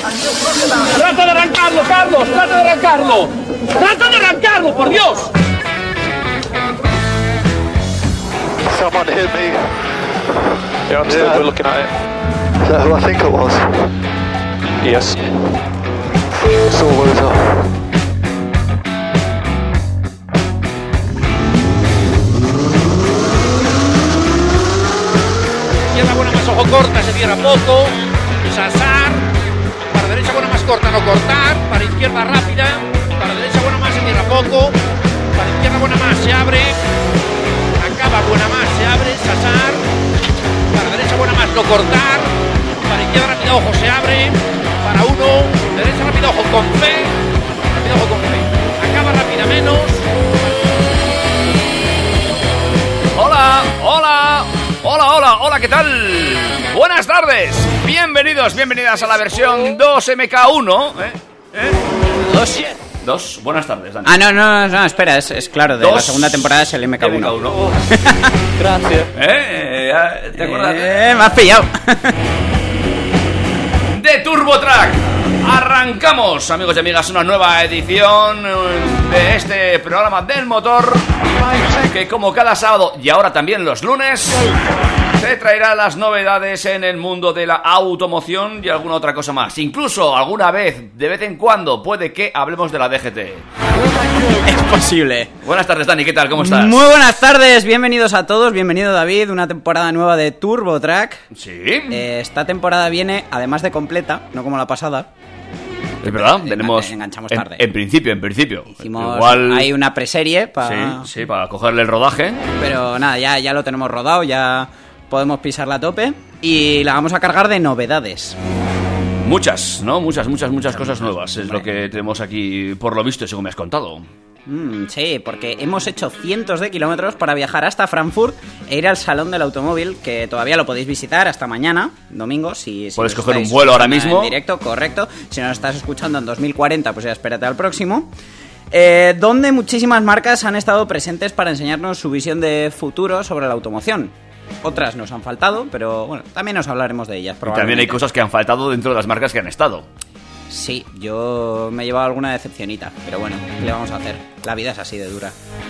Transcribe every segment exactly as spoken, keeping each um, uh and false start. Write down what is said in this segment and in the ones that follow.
¡Trata de arrancarlo, Carlos! ¡Trata de arrancarlo! ¡Trata de arrancarlo, por Dios! Someone hit me. Yeah, I'm still Yeah. we're looking at it. Is that who I think it was? Yes. It's all over. Izquierda buena más ojo corta, se cierra poco. Sasar. Para derecha buena más corta, no cortar. Para izquierda rápida. Para derecha buena más, se cierra poco. Para izquierda buena más, se abre. Acaba buena más, se abre. Sasar. Para derecha buena más, no cortar. Para izquierda rápida, ojo, se abre. Para uno. Derecha rápida, ojo, con fe. Rápida, ojo, con fe. Acaba rápida menos. Hola, hola, hola, hola, hola, ¿qué tal? Buenas tardes, bienvenidos, bienvenidas a la versión dos M K uno. ¿Eh? ¿Eh? ¿Dos? Dos, buenas tardes, Dani. Ah, no, no, no, espera, es, es claro, de Dos. la segunda temporada es el M K uno. M K uno. Gracias. ¿Eh? ¿Eh? ¿Te acuerdas? Eh, me has pillado. De TurboTrack. Arrancamos, amigos y amigas, una nueva edición de este programa del motor que, como cada sábado y ahora también los lunes, te traerá las novedades en el mundo de la automoción y alguna otra cosa más. Incluso alguna vez, de vez en cuando, puede que hablemos de la D G T. Es posible. Buenas tardes, Dani, ¿qué tal? ¿Cómo estás? Muy buenas tardes, bienvenidos a todos, bienvenido David, una temporada nueva de TurboTrack. Sí, Eh, esta temporada viene, además de completa, no como la pasada. es verdad, Engan- tenemos... enganchamos en, tarde. en principio, en principio. Hicimos, Igual... hay una preserie para... Sí, sí, para cogerle el rodaje. Pero nada, ya, ya lo tenemos rodado, ya podemos pisarla a tope y la vamos a cargar de novedades. Muchas, ¿no? Muchas, muchas, muchas cosas nuevas. Es lo que tenemos aquí, por lo visto, según me has contado. Mm, sí, porque hemos hecho cientos de kilómetros para viajar hasta Frankfurt e ir al Salón del Automóvil, que todavía lo podéis visitar hasta mañana, domingo, si, si Puedes nos coger un estáis vuelo ahora escuchando mismo. en directo, correcto. Si nos estás escuchando en dos mil cuarenta, pues ya espérate al próximo. Eh, donde muchísimas marcas han estado presentes para enseñarnos su visión de futuro sobre la automoción. Otras nos han faltado, pero bueno, también nos hablaremos de ellas. Y también hay probablemente. cosas que han faltado dentro de las marcas que han estado. Sí, yo me he llevado alguna decepcionita, pero bueno, ¿qué le vamos a hacer? La vida es así de dura.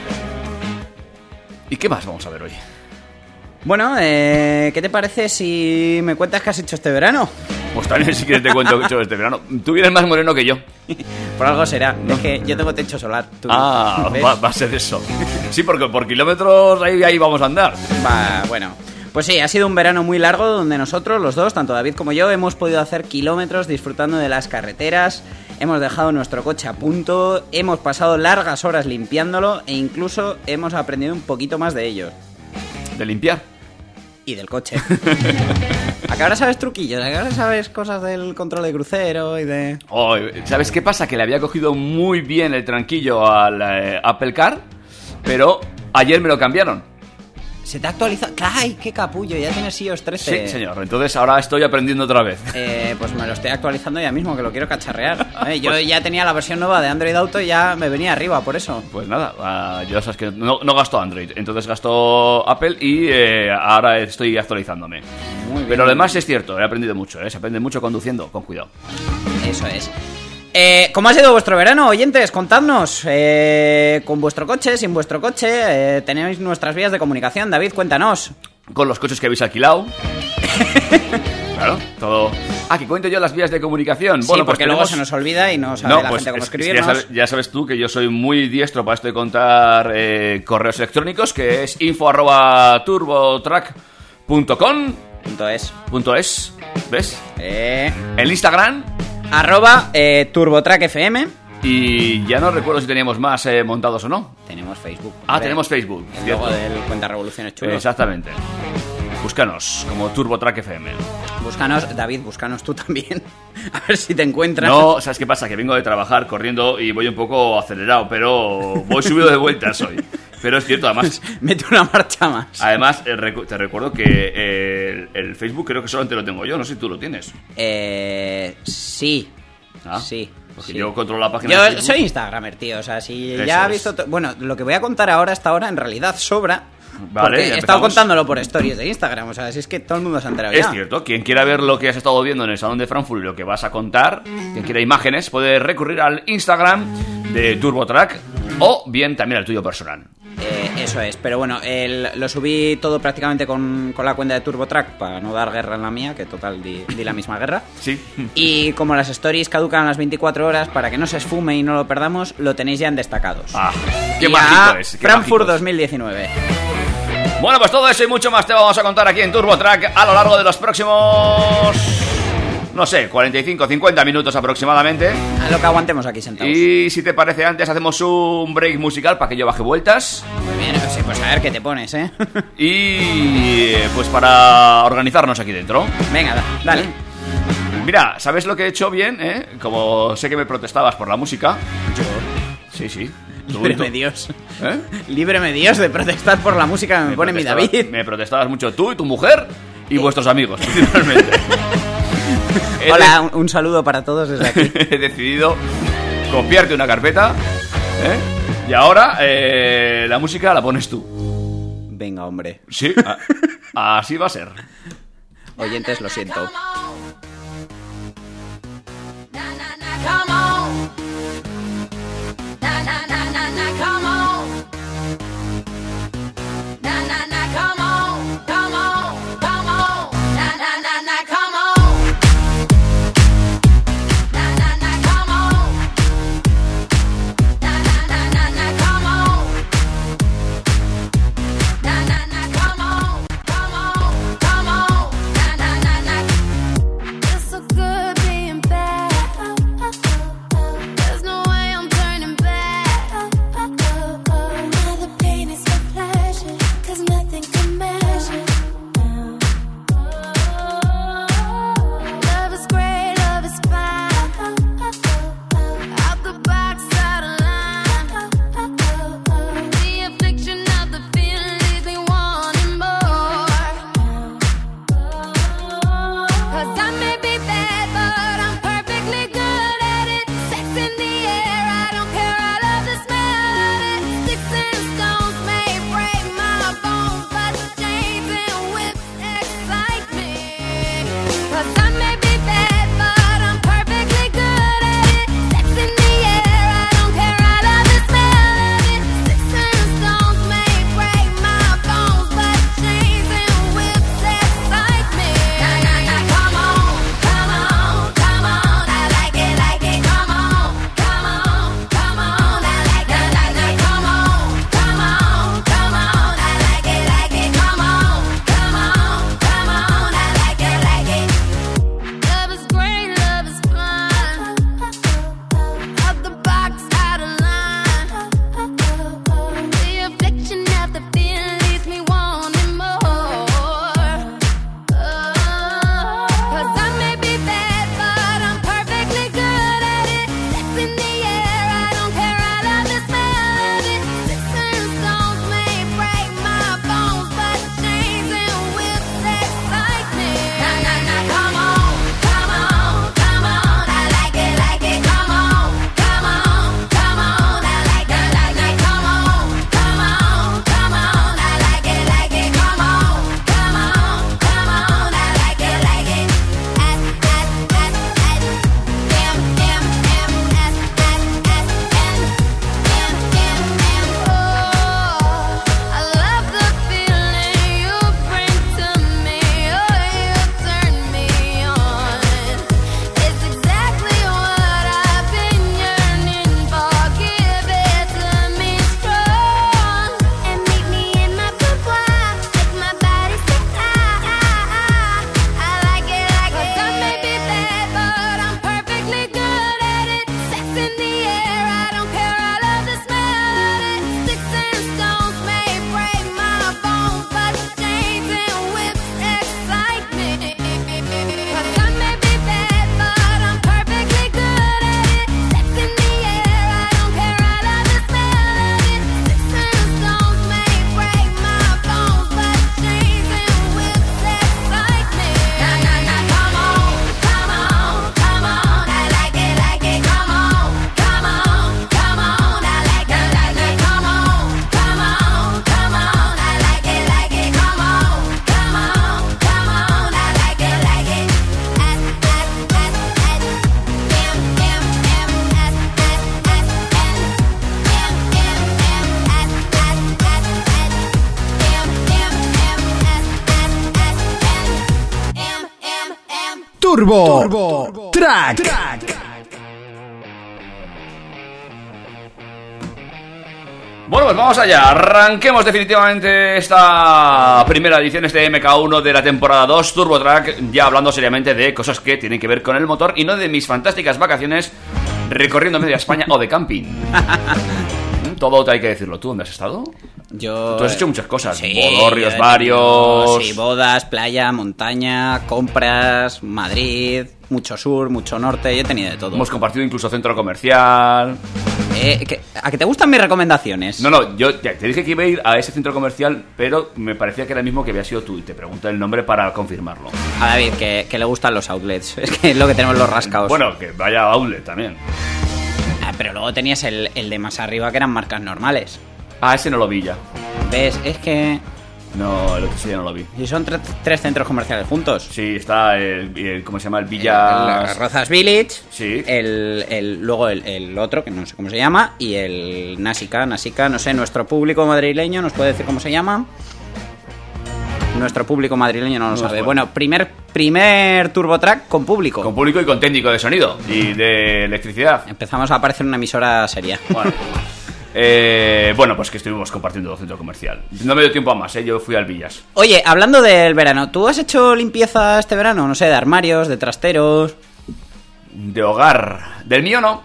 ¿Y qué más vamos a ver hoy? Bueno, eh, ¿qué te parece si me cuentas qué has hecho este verano? Pues también si quieres te cuento que he hecho este verano. Tú vienes más moreno que yo. Por algo será, es que yo tengo techo solar. ¿Tú Ah, ves? va, va a ser eso. Sí, porque por kilómetros ahí, ahí vamos a andar. Va, bueno. Pues sí, ha sido un verano muy largo donde nosotros, los dos, tanto David como yo, hemos podido hacer kilómetros disfrutando de las carreteras, hemos dejado nuestro coche a punto, hemos pasado largas horas limpiándolo e incluso hemos aprendido un poquito más de ello. De limpiar. Y del coche. ¿A que ahora sabes truquillos? ¿A que ahora sabes cosas del control de crucero y de...? Oh, ¿sabes qué pasa? Que le había cogido muy bien el tranquillo al eh, Apple Car, pero ayer me lo cambiaron. ¿Se te ha actualizado? ¡Ay, qué capullo! Ya tienes iOS trece. Sí, señor. Entonces ahora estoy aprendiendo otra vez. Eh, pues me lo estoy actualizando ya mismo, que lo quiero cacharrear. Eh, yo ya tenía la versión nueva de Android Auto y ya me venía arriba, por eso. Pues nada, uh, yo sabes que no, no gasto Android, entonces gasto Apple y eh, ahora estoy actualizándome. Muy bien. Pero lo demás es cierto, he aprendido mucho, ¿eh? Se aprende mucho conduciendo, con cuidado. Eso es. Eh, ¿Cómo ha sido vuestro verano, oyentes? Contadnos. Eh, ¿Con vuestro coche, sin vuestro coche? Eh, tenéis nuestras vías de comunicación. David, cuéntanos. Con los coches que habéis alquilado. Claro, todo. Ah, que cuento yo las vías de comunicación. Sí, Bueno, pues porque luego tenemos- se nos olvida y no sabe No, la pues gente cómo es que ya escribirnos. sabes, ya sabes tú que yo soy muy diestro para esto de contar eh, correos electrónicos, que es info arroba turbotrack punto com Punto es. punto es, ¿ves? Eh, El Instagram. arroba eh, TurboTrack F M. Y ya no recuerdo si teníamos más eh, montados o no. Tenemos Facebook. Ah, Hombre, tenemos Facebook. El cierto. logo del Cuenta Revoluciones Chulo. Exactamente. Búscanos como TurboTrack F M. Búscanos, David, búscanos tú también. A ver si te encuentras. No, ¿sabes qué pasa? Que vengo de trabajar corriendo y voy un poco acelerado, pero voy subido de vueltas hoy. Pero es cierto, además... Mete una marcha más. Además, eh, recu- te recuerdo que eh, el, el Facebook creo que solamente lo tengo yo, no sé si tú lo tienes. Eh, sí. Ah, Sí. Porque sí. yo controlo la página de Yo Facebook. soy Instagramer, tío. O sea, si Eso ya ha es. visto... to- Bueno, lo que voy a contar ahora, hasta ahora, en realidad sobra. Vale, Porque he ya estado empezamos. contándolo por stories de Instagram, o sea, si es que todo el mundo se ha enterado Es ya. cierto, quien quiera ver lo que has estado viendo en el Salón de Frankfurt y lo que vas a contar, quien quiera imágenes, puede recurrir al Instagram de TurboTrack o bien también al tuyo personal. Eh, eso es, pero bueno, el- lo subí todo prácticamente con, con la cuenta de TurboTrack para no dar guerra en la mía, que total di, di la misma guerra. Sí. Y como las stories caducan a las veinticuatro horas, para que no se esfume y no lo perdamos, lo tenéis ya en destacados. Ah, qué Y mágico a es. Qué Frankfurt mágico es. dos mil diecinueve. Bueno, pues todo eso y mucho más te vamos a contar aquí en TurboTrack a lo largo de los próximos, no sé, cuarenta y cinco, cincuenta minutos aproximadamente. A lo que aguantemos aquí sentados. Y si te parece, antes hacemos un break musical para que yo baje vueltas. Muy bien, sí, pues a ver qué te pones, ¿eh? Y pues para organizarnos aquí dentro. Venga, da- dale. Mira, ¿sabes lo que he hecho bien, eh? Como sé que me protestabas por la música. Yo. Sí, sí. Tú- Líbreme tú- Dios. ¿Eh? Líbreme Dios de protestar por la música que me, pone mi protestabas- David. Me protestabas mucho tú y tu mujer y vuestros amigos, principalmente. He Hola, un, un saludo para todos desde aquí. He decidido copiarte una carpeta, ¿eh? Y ahora eh, la música la pones tú. Venga, hombre. Sí, a- así va a ser. Oyentes, lo siento. Come on. Na na na na na, come on. Na na na, come on, come on, come on. Na na na na, come on. Na na na, come on. Na na na na na, come on. Na na na, come on, come on, come on. Na na na na. It's so good being bad. Turbo, Turbo Track. Track. Bueno, pues vamos allá, arranquemos definitivamente esta primera edición, este M K uno de la temporada dos, Turbo Track, ya hablando seriamente de cosas que tienen que ver con el motor y no de mis fantásticas vacaciones recorriendo media España o de camping. Todo hay que decirlo. ¿Tú dónde has estado? Yo... Tú has hecho muchas cosas, sí, bodorrios yo he varios... tenido, sí, bodas, playa, montaña, compras, Madrid, mucho sur, mucho norte, yo he tenido de todo. Hemos compartido incluso centro comercial... Eh, ¿que, ¿A que te gustan mis recomendaciones? No, no, yo ya, te dije que iba a ir a ese centro comercial, pero me parecía que era el mismo que había sido tú y te pregunté el nombre para confirmarlo. A David, que, que le gustan los outlets, es que es lo que tenemos los rascaos. Bueno, que vaya a outlet también. Ah, pero luego tenías el, el de más arriba que eran marcas normales. Ah, ese no lo vi ya. ¿Ves? Es que... No, el otro sí ya no lo vi. Y son tre- tres centros comerciales juntos. Sí, está el, el ¿cómo se llama? El Villa... El, el Rozas Village. Sí. El, el, luego el, el otro, que no sé cómo se llama. Y el Nasica, Nasica, no sé, nuestro público madrileño nos puede decir cómo se llama. Nuestro público madrileño no lo No sabe. puede. Bueno, primer, primer Turbo Track con público. Con público y con técnico de sonido y de electricidad. Empezamos a aparecer una emisora seria. Bueno, eh, bueno, pues que estuvimos compartiendo el centro comercial. No me dio tiempo a más, ¿eh? Yo fui al Villas. Oye, hablando del verano, ¿tú has hecho limpieza este verano? No sé, de armarios, de trasteros... De hogar. Del mío no.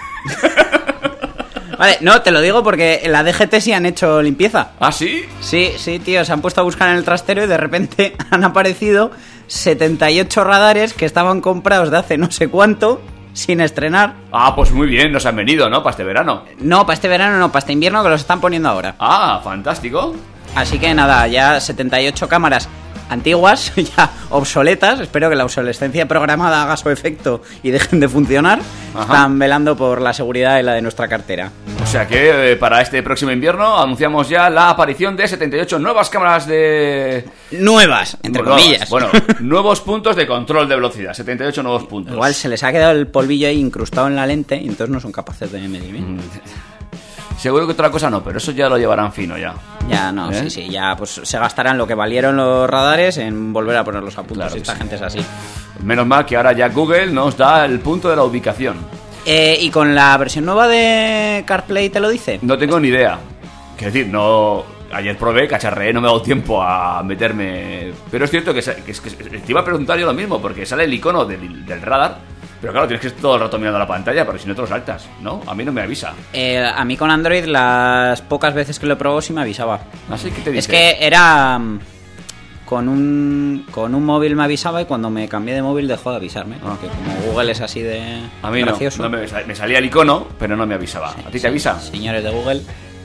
Vale, no, te lo digo porque en la D G T sí han hecho limpieza. ¿Ah, sí? Sí, sí, tío, se han puesto a buscar en el trastero y de repente han aparecido setenta y ocho radares que estaban comprados de hace no sé cuánto, sin estrenar. Ah, pues muy bien, nos han venido, ¿no? Para este verano. No, para este verano no, para este invierno que los están poniendo ahora. Ah, fantástico. Así que nada, ya setenta y ocho cámaras antiguas, ya obsoletas, espero que la obsolescencia programada haga su efecto y dejen de funcionar. Ajá. Están velando por la seguridad y la de nuestra cartera. O sea que eh, para este próximo invierno anunciamos ya la aparición de setenta y ocho nuevas cámaras de... Nuevas, entre Nuevas, comillas. Bueno, nuevos puntos de control de velocidad. setenta y ocho nuevos puntos. Igual se les ha quedado el polvillo ahí incrustado en la lente y entonces no son capaces de medir bien. Seguro que otra cosa no, pero eso ya lo llevarán fino ya. Ya, no, ¿Eh? sí, sí, ya pues se gastarán lo que valieron los radares en volver a ponerlos a punto. Claro Si que esta sí. gente es así. Menos mal que ahora ya Google nos da el punto de la ubicación. Eh, y con la versión nueva de CarPlay te lo dice. No tengo ni idea. Quiero decir, no... Ayer probé, cacharreé, no me ha dado tiempo a meterme... Pero es cierto que, sa- que, es- que te iba a preguntar yo lo mismo, porque sale el icono del, del radar, pero claro, tienes que estar todo el rato mirando la pantalla, porque si no te lo saltas, ¿no? A mí no me avisa. Eh, a mí con Android las pocas veces que lo probó sí me avisaba. Así que te dice... Es que era... mm, Con un, con un móvil me avisaba y cuando me cambié de móvil dejó de avisarme. Porque como Google es así de A mí no, gracioso. no me, me salía el icono, pero no me avisaba. ¿A ti te Sí, avisa? Señores de Google.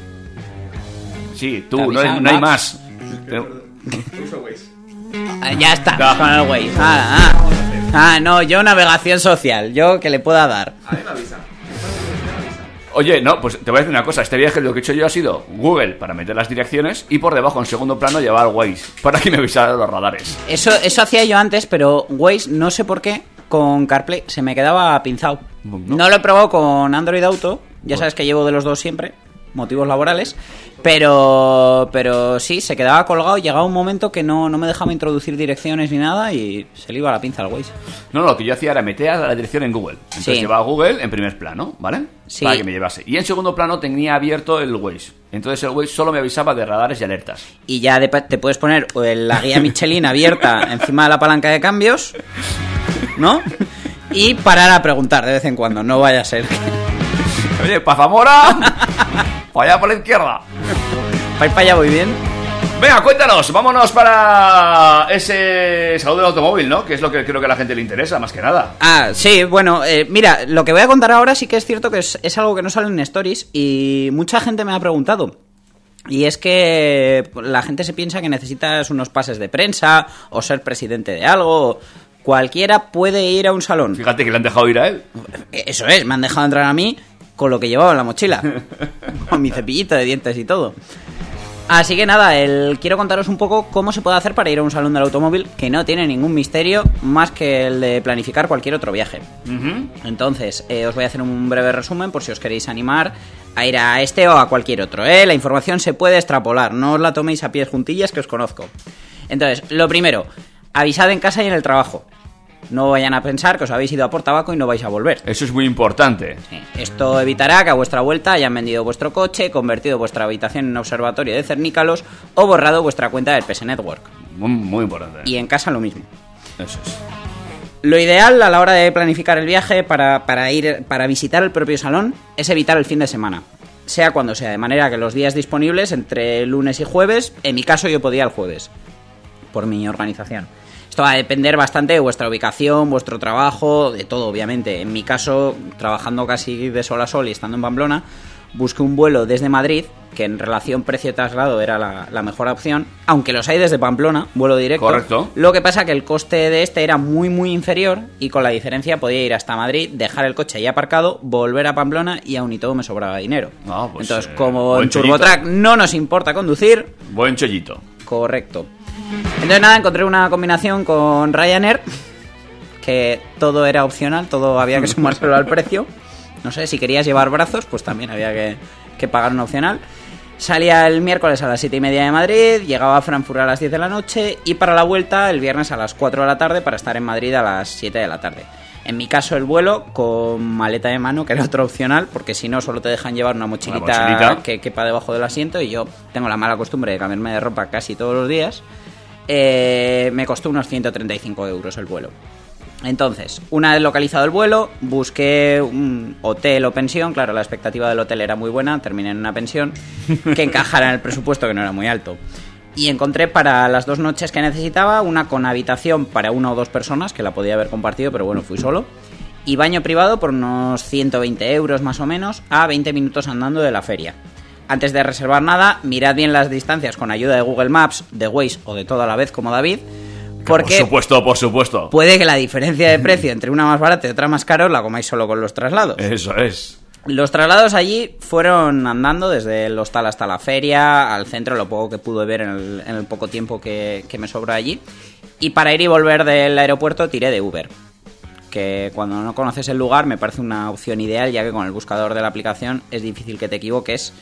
Sí, ¿Te tú, no avisa, hay, no hay Maps? más. Pero- Ah, ya está, No. con el Waze. Ah, ah. Ah, no, yo navegación social, yo que le pueda dar. Oye, no, pues te voy a decir una cosa. Este viaje lo que he hecho yo ha sido Google para meter las direcciones y por debajo en segundo plano llevar Waze para que me avisara los radares. Eso, eso hacía yo antes, pero Waze, no sé por qué, con CarPlay se me quedaba pinzado. No. No lo he probado con Android Auto, ya sabes que llevo de los dos siempre, motivos laborales, pero pero sí, se quedaba colgado y llegaba un momento que no, no me dejaba introducir direcciones ni nada y se le iba la pinza al Waze. No, no, lo que yo hacía era meter la dirección en Google. Entonces Sí. llevaba Google en primer plano, ¿vale? Sí. Para que me llevase. Y en segundo plano tenía abierto el Waze. Entonces el Waze solo me avisaba de radares y alertas. Y ya de- te puedes poner la guía Michelin abierta encima de la palanca de cambios, ¿no? Y parar a preguntar de vez en cuando, no vaya a ser que... Oye, pa' Zamora, para allá por la izquierda. Para ir para allá voy bien. Venga, cuéntanos, vámonos para ese salud del automóvil, ¿no? Que es lo que creo que a la gente le interesa, más que nada. Ah, sí, bueno, eh, mira, lo que voy a contar ahora sí que es cierto que es, es algo que no sale en Stories y mucha gente me ha preguntado. Y es que la gente se piensa que necesitas unos pases de prensa o ser presidente de algo. Cualquiera puede ir a un salón. Fíjate que le han dejado ir a él. Eso es, me han dejado entrar a mí con lo que llevaba en la mochila. Con mi cepillito de dientes y todo. Así que nada, el, quiero contaros un poco cómo se puede hacer para ir a un salón del automóvil que no tiene ningún misterio más que el de planificar cualquier otro viaje. Ujú. Entonces, eh, os voy a hacer un breve resumen por si os queréis animar a ir a este o a cualquier otro, ¿eh? La información se puede extrapolar, no os la toméis a pies juntillas que os conozco. Entonces, lo primero, avisad en casa y en el trabajo. No vayan a pensar que os habéis ido a por tabaco y no vais a volver. Eso es muy importante. Sí. Esto evitará que a vuestra vuelta hayan vendido vuestro coche, convertido vuestra habitación en un observatorio de cernícalos o borrado vuestra cuenta del P S Network. Muy, muy importante. Y en casa lo mismo. Eso es. Lo ideal a la hora de planificar el viaje para, para ir para visitar el propio salón es evitar el fin de semana. Sea cuando sea, de manera que los días disponibles entre lunes y jueves, en mi caso yo podía el jueves, por mi organización. Esto va a depender bastante de vuestra ubicación, vuestro trabajo, de todo obviamente. En mi caso, trabajando casi de sol a sol y estando en Pamplona, busqué un vuelo desde Madrid, que en relación precio-traslado era la, la mejor opción, aunque los hay desde Pamplona, vuelo directo. Correcto. Lo que pasa que el coste de este era muy muy inferior y con la diferencia podía ir hasta Madrid, dejar el coche ahí aparcado, volver a Pamplona y aún y todo me sobraba dinero. Ah, pues, Entonces, eh, como buen en TurboTrack no nos importa conducir... Buen chollito. Correcto. Entonces nada, encontré una combinación con Ryanair, que todo era opcional, todo había que sumárselo al precio. No sé, si querías llevar brazos, pues también había que, que pagar un opcional. Salía el miércoles a las siete y media de Madrid, llegaba a Frankfurt a las diez de la noche y para la vuelta el viernes a las cuatro de la tarde para estar en Madrid a las siete de la tarde. En mi caso el vuelo con maleta de mano, que era otro opcional, porque si no solo te dejan llevar una mochilita, una mochilita. que quepa debajo del asiento y yo tengo la mala costumbre de cambiarme de ropa casi todos los días. Eh, me costó unos ciento treinta y cinco euros el vuelo. Entonces, una vez localizado el vuelo, busqué un hotel o pensión. Claro, la expectativa del hotel era muy buena, terminé en una pensión que encajara en el presupuesto, que no era muy alto. Y encontré para las dos noches que necesitaba una con habitación para una o dos personas, que la podía haber compartido, pero bueno, fui solo. Y baño privado por unos ciento veinte euros más o menos, a veinte minutos andando de la feria. Antes de reservar nada, mirad bien las distancias con ayuda de Google Maps, de Waze o de todo a la vez como David, porque por supuesto, por supuesto. puede que la diferencia de precio entre una más barata y otra más cara os la comáis solo con los traslados. Eso es. Los traslados allí fueron andando desde el hostal hasta la feria, al centro, lo poco que pude ver en el, en el poco tiempo que, que me sobró allí. Y para ir y volver del aeropuerto tiré de Uber, que cuando no conoces el lugar me parece una opción ideal, ya que con el buscador de la aplicación es difícil que te equivoques,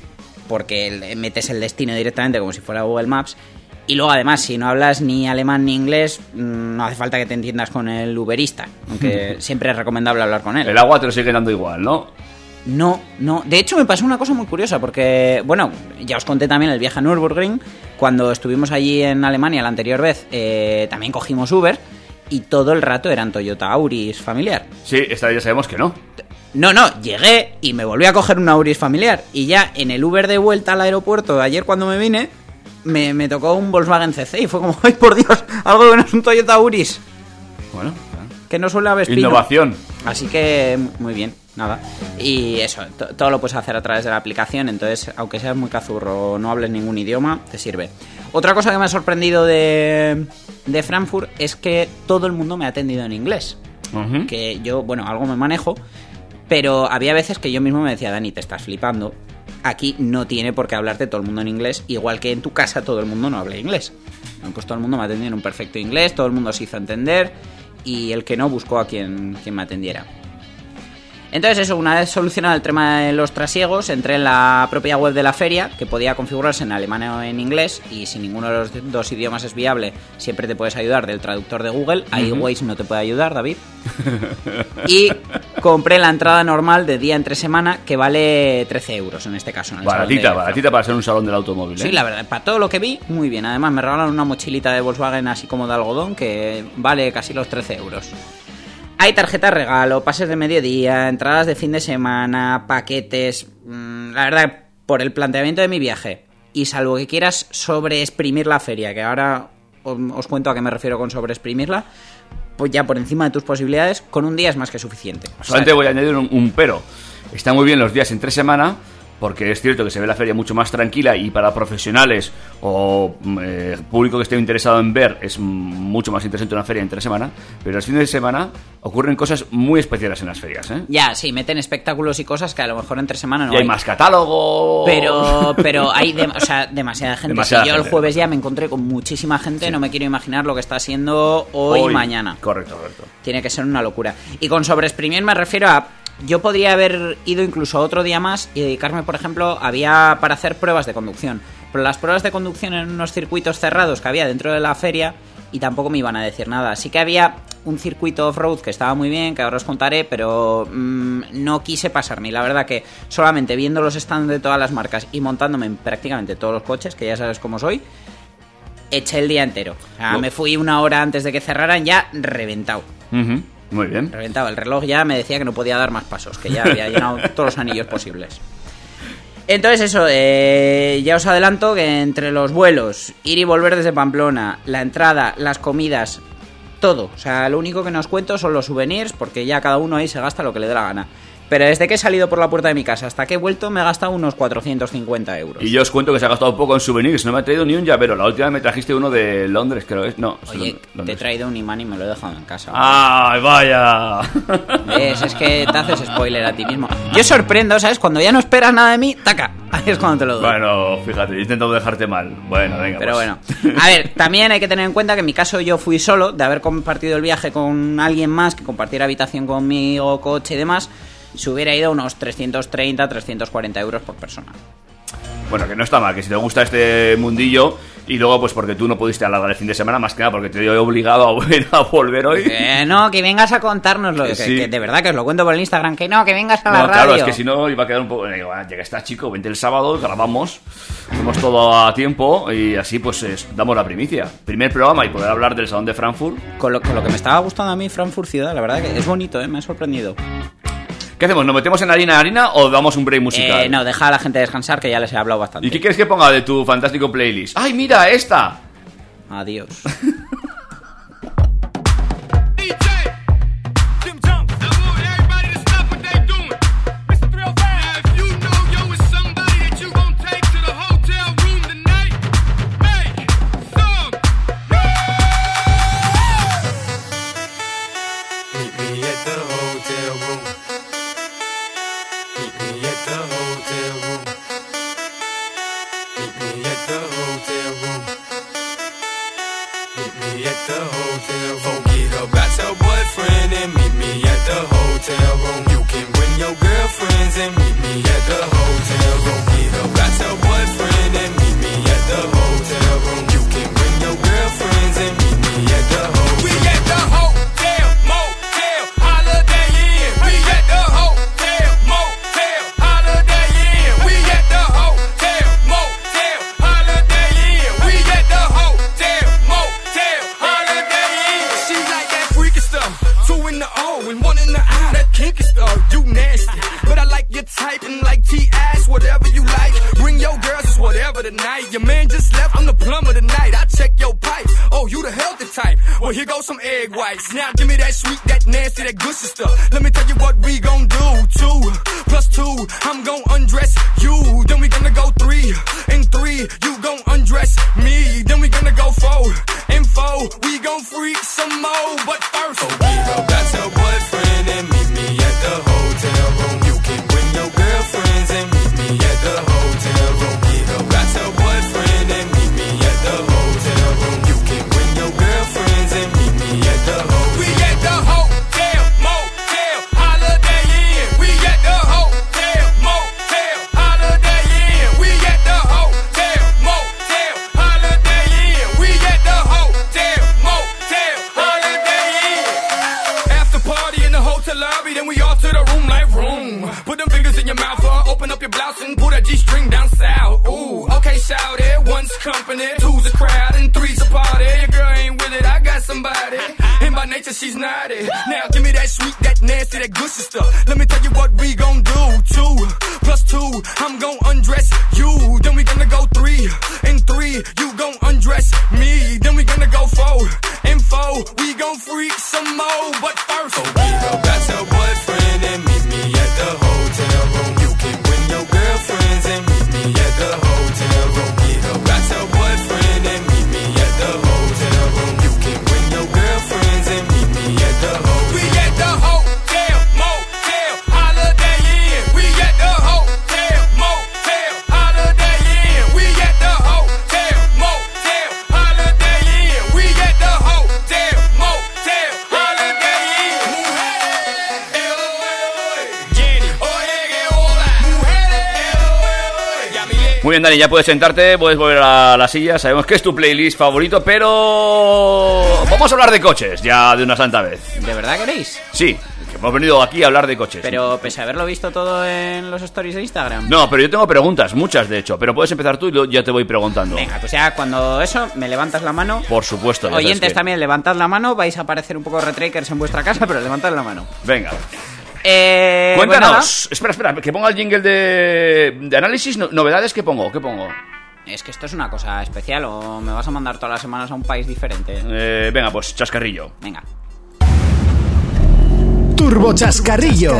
porque metes el destino directamente como si fuera Google Maps. Y luego además, si no hablas ni alemán ni inglés, no hace falta que te entiendas con el uberista, aunque siempre es recomendable hablar con él. El agua te lo sigue dando igual, ¿no? No, no. De hecho, me pasó una cosa muy curiosa, porque, bueno, ya os conté también el viaje a Nürburgring. Cuando estuvimos allí en Alemania la anterior vez, eh, también cogimos Uber y todo el rato eran Toyota Auris familiar. Sí, esta vez ya sabemos que no. No, no, llegué y me volví a coger un Auris familiar. Y ya en el Uber de vuelta al aeropuerto, ayer cuando me vine, me, me tocó un Volkswagen C C y fue como, ¡ay, por Dios! Algo que no es un Toyota Auris. Bueno, Que no suele haber espino. innovación. Así que, muy bien, nada. Y eso, to- todo lo puedes hacer a través de la aplicación, entonces, aunque seas muy cazurro o no hables ningún idioma, te sirve. Otra cosa que me ha sorprendido de, de Frankfurt es que todo el mundo me ha atendido en inglés. Ujú. Que yo, bueno, algo me manejo, pero había veces que yo mismo me decía, Dani, te estás flipando. Aquí no tiene por qué hablarte todo el mundo en inglés, igual que en tu casa todo el mundo no habla inglés. Pues todo el mundo me atendió en un perfecto inglés, todo el mundo se hizo entender y el que no buscó a quien, quien me atendiera. Entonces eso, una vez solucionado el tema de los trasiegos, entré en la propia web de la feria, que podía configurarse en alemán o en inglés, y si ninguno de los dos idiomas es viable, siempre te puedes ayudar del traductor de Google. Ahí Ujú. Waze no te puede ayudar, David. Y compré la entrada normal de día entre semana, que vale trece euros en este caso. En el salón Baratita, de- baratita para ser un salón del automóvil, ¿eh? Sí, la verdad, para todo lo que vi, muy bien. Además me regalaron una mochilita de Volkswagen así como de algodón, que vale casi los trece euros. Hay tarjetas regalo, pases de mediodía, entradas de fin de semana, paquetes. Mm, La verdad, por el planteamiento de mi viaje, y salvo que quieras sobreexprimir la feria, que ahora os, os cuento a qué me refiero con sobreexprimirla, pues ya por encima de tus posibilidades, con un día es más que suficiente. Solamente O sea, voy a añadir un, un pero. Están muy bien los días entre semana, porque es cierto que se ve la feria mucho más tranquila y para profesionales o eh, público que esté interesado en ver es mucho más interesante una feria entre semana, pero los fines de semana ocurren cosas muy especiales en las ferias, ¿eh? ya, sí, meten espectáculos y cosas que a lo mejor entre semana no Y hay hay. más catálogo. Pero, pero hay dem- o sea, demasiada gente. Demasiada Si yo gente. el jueves ya me encontré con muchísima gente, no me quiero imaginar lo que está siendo hoy, y mañana. Correcto, correcto. Tiene que ser una locura. Y con sobreexprimir me refiero a... Yo podría haber ido incluso otro día más y dedicarme, por ejemplo, había para hacer pruebas de conducción. Pero las pruebas de conducción en unos circuitos cerrados que había dentro de la feria y tampoco me iban a decir nada. Sí que había un circuito off-road que estaba muy bien, que ahora os contaré, pero mmm, no quise pasarme. Y la verdad que solamente viendo los stands de todas las marcas y montándome en prácticamente todos los coches, que ya sabes cómo soy, eché el día entero. O sea, no. Me fui una hora antes de que cerraran ya reventado. Uh-huh. Muy bien. Reventado. El reloj ya me decía que no podía dar más pasos, que ya había llenado todos los anillos posibles. Entonces eso, eh, ya os adelanto que entre los vuelos, ir y volver desde Pamplona, la entrada, las comidas, todo. O sea, lo único que no os cuento son los souvenirs, porque ya cada uno ahí se gasta lo que le dé la gana. Pero desde que he salido por la puerta de mi casa hasta que he vuelto me he gastado unos cuatrocientos cincuenta euros. Y yo os cuento que se ha gastado poco en souvenirs. No me ha traído ni un llavero. La última vez me trajiste uno de Londres, creo. Es no. Oye, Londres. Te he traído un imán y me lo he dejado en casa. ¡Ay, vaya! Es, es que te haces spoiler a ti mismo. Yo sorprendo, ¿sabes? Cuando ya no esperas nada de mí, taca. Ahí es cuando te lo doy. Bueno, fíjate, he intentado dejarte mal. Bueno, venga. Pero pues. bueno. A ver, también hay que tener en cuenta que en mi caso yo fui solo, de haber compartido el viaje con alguien más que compartiera habitación conmigo, coche y demás. Se hubiera ido unos trescientos treinta, trescientos cuarenta euros por persona. Bueno, que no está mal, que si te gusta este mundillo y luego pues porque tú no pudiste alargar el fin de semana, más que nada porque te he obligado a volver, a volver hoy. Eh, no, que vengas a contárnoslo, que, sí. que de verdad que os lo cuento por el Instagram, que no, que vengas a la no, radio. Claro, es que si no iba a quedar un poco... Digo, ya que está chico, vente el sábado, grabamos, hacemos todo a tiempo y así pues es, damos la primicia. Primer programa y poder hablar del Salón de Frankfurt. Con lo, con lo que me estaba gustando a mí Frankfurt Ciudad, la verdad que es bonito, ¿eh? Me ha sorprendido. ¿Qué hacemos? ¿Nos metemos en harina harina o damos un break musical? Eh, no, deja a la gente descansar, que ya les he hablado bastante. ¿Y qué quieres que ponga de tu fantástico playlist? ¡Ay, mira, esta! Adiós. Now give me that sweet, that nasty, that good stuff. Let me tell you what we gon' do. Two plus two, I'm gon' undress you. Then we gonna go three and three, you gon' undress me. Then we gonna go four and four, we gon' freak some more. But first, oh, get up, got your boyfriend and meet me at the hotel room. You can bring your girlfriends and meet me at the hotel room. Get up, got your boyfriend and meet me at the hotel room. You can bring your girlfriends and meet me at the hotel room. Company, two's a crowd and three's a party. Your girl ain't with it, I got somebody. And by nature she's naughty. Now give me that sweet, that nasty, that good stuff. Let me tell you what we gon' do. Two plus two, I'm gon' undress you. Then we gonna go three and three, you gon' undress me. Then we gonna go four and four, we gon' freak some more. But first, oh, get up, got your boyfriend and meet me at the hotel room. You can bring your girlfriends and meet me at the hotel room. Got your boyfriend and meet me at the hotel room. You can bring your girlfriends and meet me at the hotel. We at the hotel, motel, Holiday Inn. We at the hotel, motel, Holiday Inn. We at the hotel, motel, Holiday Inn. We at the hotel, motel, Holiday Inn. Muy bien, Dani, ya puedes sentarte, puedes volver a la silla. Sabemos que es tu playlist favorito, pero vamos a hablar de coches ya de una santa vez. ¿De verdad queréis? Sí, que hemos venido aquí a hablar de coches. Pero pese a haberlo visto todo en los stories de Instagram. No, pero yo tengo preguntas, muchas de hecho. Pero puedes empezar tú y yo ya te voy preguntando. Venga, pues ya cuando eso, me levantas la mano. Por supuesto. ya sabes Oyentes que- también, levantad la mano. Vais a aparecer un poco retrakers en vuestra casa, pero levantad la mano. Venga. Eh, Cuéntanos. Espera, espera, que ponga el jingle de, de análisis. No- novedades, ¿qué pongo? ¿Qué pongo? bueno, es que esto es una cosa especial. ¿O me vas a mandar todas las semanas a un país diferente? Eh, venga, pues chascarrillo. Venga. Turbo Chascarrillo.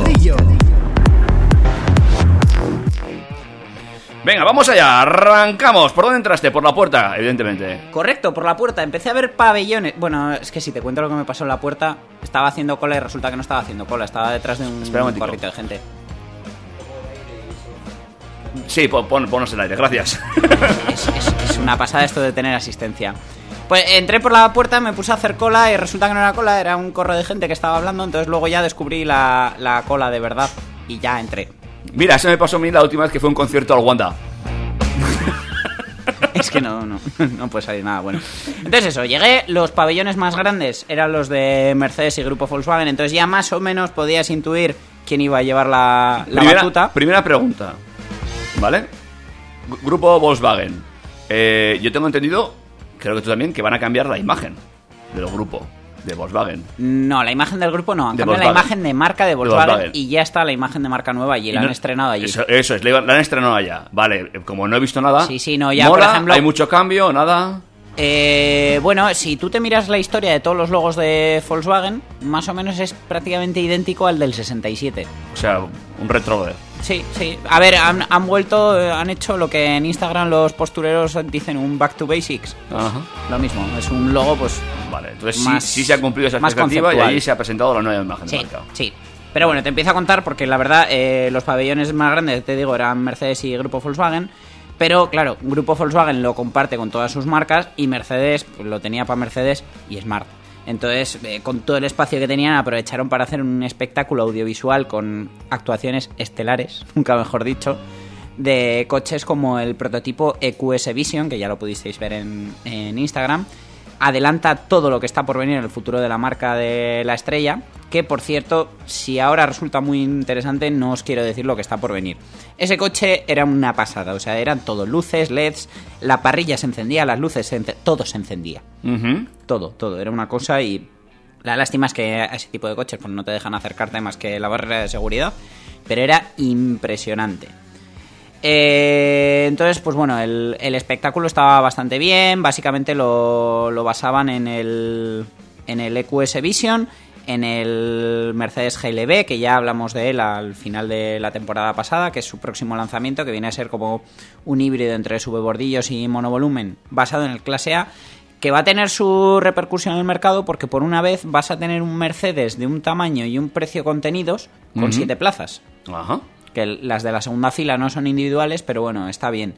Venga, vamos allá, arrancamos. ¿Por dónde entraste? Por la puerta, evidentemente. Correcto, por la puerta. Empecé a ver pabellones. Bueno, es que si te cuento lo que me pasó en la puerta, estaba haciendo cola y resulta que no estaba haciendo cola. Estaba detrás de un Espera un momentico. corrito de gente. Sí, pon, pon, ponos el aire, gracias. Es, es- es una pasada esto de tener asistencia. Pues entré por la puerta, me puse a hacer cola y resulta que no era cola, era un corro de gente que estaba hablando. Entonces luego ya descubrí la, la cola de verdad y ya entré. Mira, eso me pasó a mí la última vez que fue un concierto al Wanda. Es que no, no, no puede salir nada bueno. Entonces eso, llegué, los pabellones más grandes eran los de Mercedes y Grupo Volkswagen. Entonces ya más o menos podías intuir quién iba a llevar la, la primera, batuta. primera pregunta, ¿vale? G- Grupo Volkswagen. Eh, yo tengo entendido, creo que tú también, que van a cambiar la imagen del grupo de Volkswagen. No, la imagen del grupo no, han De cambiado la Volkswagen. imagen de marca de Volkswagen, Volkswagen. y ya está la imagen de marca nueva allí, Y la no- han estrenado allí. Eso, eso es, la la han estrenado allá. Vale, eh, como no he visto nada. Sí, sí, no, ya, mola, por ejemplo- hay mucho cambio, nada. Eh, bueno, si tú te miras la historia de todos los logos de Volkswagen, más o menos es prácticamente idéntico al del sesenta y siete. O sea, un retro. Sí, sí. A ver, han, han vuelto, eh, han hecho lo que en Instagram los postureros dicen, un back to basics. Ajá. Lo mismo, es un logo, pues... Vale, entonces sí, Más- sí se ha cumplido esa más expectativa y conceptual. allí se ha presentado la nueva imagen de Sí, marca. sí. Pero bueno, te empiezo a contar porque la verdad eh, los pabellones más grandes, te digo, eran Mercedes y Grupo Volkswagen. Pero claro, Grupo Volkswagen lo comparte con todas sus marcas y Mercedes pues, lo tenía para Mercedes y Smart. Entonces, eh, con todo el espacio que tenían, aprovecharon para hacer un espectáculo audiovisual con actuaciones estelares, nunca mejor dicho, de coches como el prototipo E Q S Vision, que ya lo pudisteis ver en, en Instagram. Adelanta todo lo que está por venir en el futuro de la marca de la estrella, que por cierto, si ahora resulta muy interesante, no os quiero decir lo que está por venir. Ese coche era una pasada, o sea, eran todo luces, L E Ds, la parrilla se encendía, las luces, se ence- todo se encendía. Ujú. Todo, todo, era una cosa y la lástima es que a ese tipo de coches pues, no te dejan acercarte más que la barrera de seguridad, pero era impresionante. Eh, entonces, pues bueno, el, el espectáculo estaba bastante bien. Básicamente lo, lo basaban en el, en el E Q S Vision, en el Mercedes G L B, que ya hablamos de él al final de la temporada pasada, que es su próximo lanzamiento, que viene a ser como un híbrido entre subebordillos y monovolumen, basado en el Clase A, que va a tener su repercusión en el mercado porque por una vez vas a tener un Mercedes de un tamaño y un precio contenidos con Ujú. siete plazas. Ajá. Que las de la segunda fila no son individuales, pero bueno, está bien.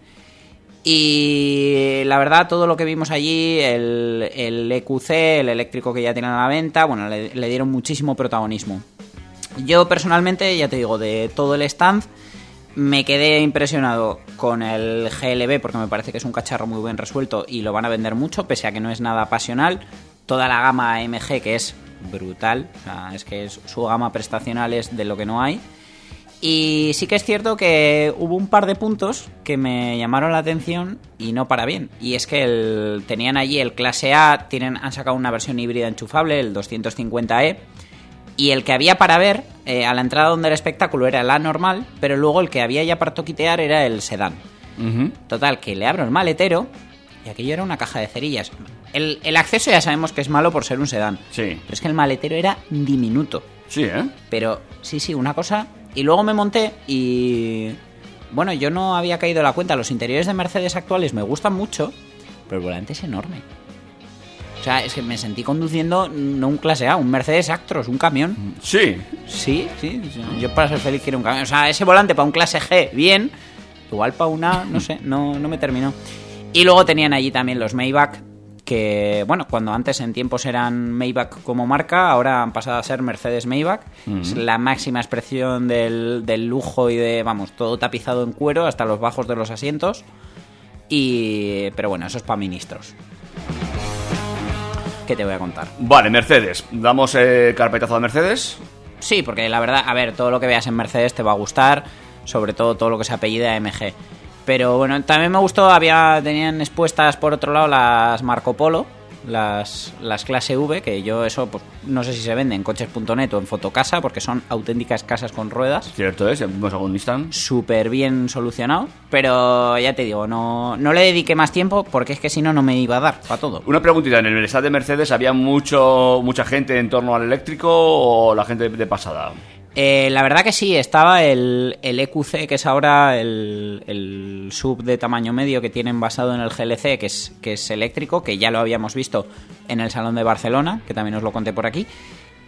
Y la verdad, todo lo que vimos allí, el, el E Q C, el eléctrico que ya tienen a la venta, bueno, le, le dieron muchísimo protagonismo. Yo personalmente, ya te digo, de todo el stand, me quedé impresionado con el G L B porque me parece que es un cacharro muy bien resuelto y lo van a vender mucho, pese a que no es nada pasional. Toda la gama A M G, que es brutal, o sea, es que es, su gama prestacional es de lo que no hay. Y sí que es cierto que hubo un par de puntos que me llamaron la atención y no para bien. Y es que el, tenían allí el Clase A, tienen, han sacado una versión híbrida enchufable, el doscientos cincuenta E, y el que había para ver eh, a la entrada donde el espectáculo era la normal, pero luego el que había ya para toquitear era el sedán. Ujú. Total, que le abro el maletero y aquello era una caja de cerillas. El, el acceso ya sabemos que es malo por ser un sedán, Sí. pero es que el maletero era diminuto. Sí, ¿eh? Pero sí, sí, una cosa. Y luego me monté y... Bueno, yo no había caído en la cuenta. Los interiores de Mercedes actuales me gustan mucho, pero el volante es enorme. O sea, es que me sentí conduciendo no un Clase A, un Mercedes Actros, un camión. Sí. Sí, sí. Yo para ser feliz quiero un camión. O sea, ese volante para un Clase G, bien. Igual para una, no sé, no, no me terminó. Y luego tenían allí también los Maybach, que, bueno, cuando antes en tiempos eran Maybach como marca, ahora han pasado a ser Mercedes Maybach. Uh-huh. Es la máxima expresión del, del lujo y de, vamos, todo tapizado en cuero hasta los bajos de los asientos. Y pero bueno, eso es para ministros. ¿Qué te voy a contar? Vale, Mercedes. ¿Damos eh, carpetazo a Mercedes? Sí, porque la verdad, a ver, todo lo que veas en Mercedes te va a gustar, sobre todo todo lo que se apellida A M G. Pero bueno, también me gustó, había tenían expuestas por otro lado las Marco Polo, las, las clase V, que yo eso, pues no sé si se venden en coches punto net o en Fotocasa, porque son auténticas casas con ruedas. Cierto es, vimos algún Nissan. Súper bien solucionado, pero ya te digo, no, no le dediqué más tiempo, porque es que si no, no me iba a dar para todo. Una preguntita, ¿en el stand de Mercedes había mucho mucha gente en torno al eléctrico o la gente de pasada? Eh, la verdad que sí, estaba el, el E Q C, que es ahora el, el sub de tamaño medio que tienen basado en el G L C, que es, que es eléctrico, que ya lo habíamos visto en el Salón de Barcelona, que también os lo conté por aquí,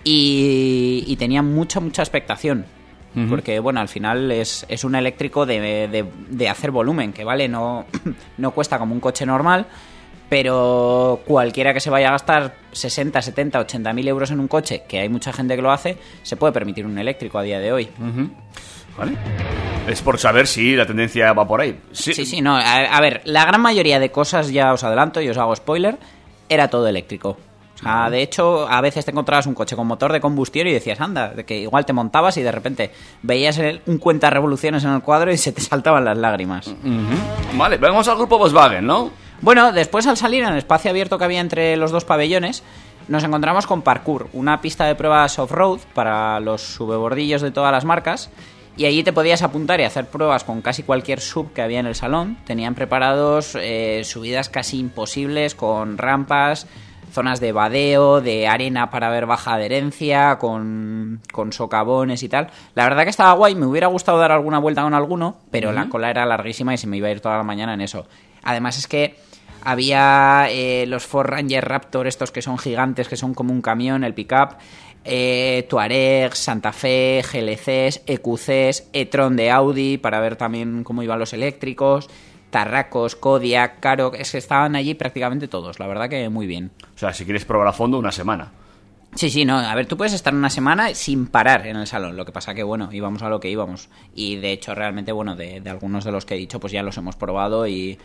y, y tenía mucha, mucha expectación, uh-huh. porque bueno, al final es, es un eléctrico de, de, de hacer volumen, que vale, no, no cuesta como un coche normal, pero cualquiera que se vaya a gastar sesenta, setenta, ochenta mil euros en un coche, que hay mucha gente que lo hace, se puede permitir un eléctrico a día de hoy. Uh-huh. Vale. Es por saber si la tendencia va por ahí. Sí, sí, sí no. A, a ver, la gran mayoría de cosas, ya os adelanto y os hago spoiler, era todo eléctrico. O sea, de hecho, a veces te encontrabas un coche con motor de combustión y decías, anda, de que igual te montabas y de repente veías el, un cuenta revoluciones en el cuadro y se te saltaban las lágrimas. Uh-huh. Vale, vamos al grupo Volkswagen, ¿no? Bueno, después al salir en el espacio abierto que había entre los dos pabellones, nos encontramos con Parkour, una pista de pruebas off-road para los subebordillos de todas las marcas, y allí te podías apuntar y hacer pruebas con casi cualquier sub que había en el salón. Tenían preparados eh, subidas casi imposibles con rampas, zonas de vadeo, de arena para ver baja adherencia, con, con socavones y tal. La verdad que estaba guay, me hubiera gustado dar alguna vuelta con alguno, pero uh-huh. la cola era larguísima y se me iba a ir toda la mañana en eso. Además es que había eh, los Ford Ranger Raptor, estos que son gigantes, que son como un camión, el pickup, eh, Touareg, Santa Fe, G L Cs, E Q Cs, e-tron de Audi, para ver también cómo iban los eléctricos, Tarracos, Kodiaq, Karoq, es que estaban allí prácticamente todos, la verdad que muy bien. O sea, si quieres probar a fondo, una semana. Sí, sí, no, a ver, tú puedes estar una semana sin parar en el salón, lo que pasa que, bueno, íbamos a lo que íbamos, y de hecho, realmente, bueno, de, de algunos de los que he dicho, pues ya los hemos probado y...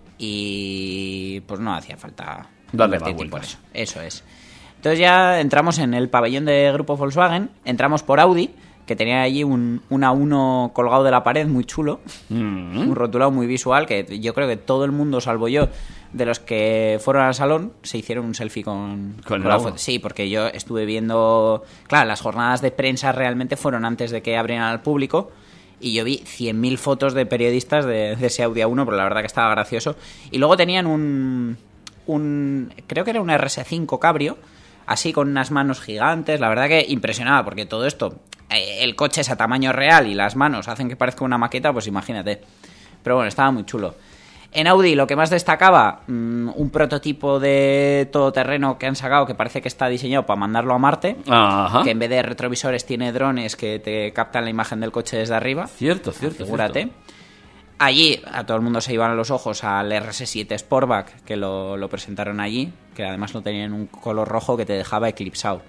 y pues no hacía falta darle invertir tiempo en eso. Eso es. Entonces ya entramos en el pabellón de grupo Volkswagen, entramos por Audi, que tenía allí un, un A uno colgado de la pared muy chulo, mm-hmm. un rotulado muy visual, que yo creo que todo el mundo, salvo yo, de los que fueron al salón, se hicieron un selfie con, con, con la foto. Sí, porque yo estuve viendo... Claro, las jornadas de prensa realmente fueron antes de que abrieran al público, y yo vi cien mil fotos de periodistas de, de ese Audi A uno, pero la verdad que estaba gracioso. Y luego tenían un, un... creo que era un R S cinco Cabrio, así con unas manos gigantes. La verdad que impresionaba, porque todo esto, eh, el coche es a tamaño real y las manos hacen que parezca una maqueta, pues imagínate. Pero bueno, estaba muy chulo. En Audi lo que más destacaba, mmm, un prototipo de todoterreno que han sacado que parece que está diseñado para mandarlo a Marte. Ajá. Que en vez de retrovisores tiene drones que te captan la imagen del coche desde arriba. Cierto, cierto. Figúrate. Cierto. Allí a todo el mundo se iban a los ojos al R S siete Sportback, que lo, lo presentaron allí, que además lo tenían en un color rojo que te dejaba eclipsado.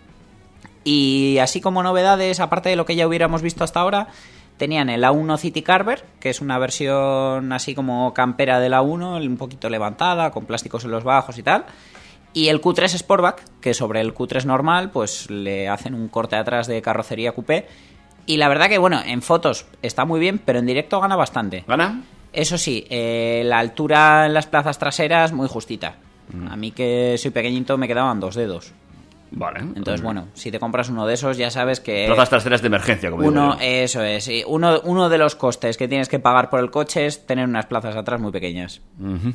Y así como novedades, aparte de lo que ya hubiéramos visto hasta ahora, tenían el A uno City Carver, que es una versión así como campera del A uno, un poquito levantada, con plásticos en los bajos y tal. Y el Q tres Sportback, que sobre el Q tres normal, pues le hacen un corte atrás de carrocería coupé. Y la verdad que, bueno, en fotos está muy bien, pero en directo gana bastante. ¿Gana? Eso sí, eh, la altura en las plazas traseras muy justita. Mm. A mí, que soy pequeñito, me quedaban dos dedos. Vale. Entonces, bueno, si te compras uno de esos, ya sabes que... Plazas traseras de emergencia, como uno, digo yo. Eso es, sí. Uno, uno de los costes que tienes que pagar por el coche es tener unas plazas atrás muy pequeñas. Uh-huh.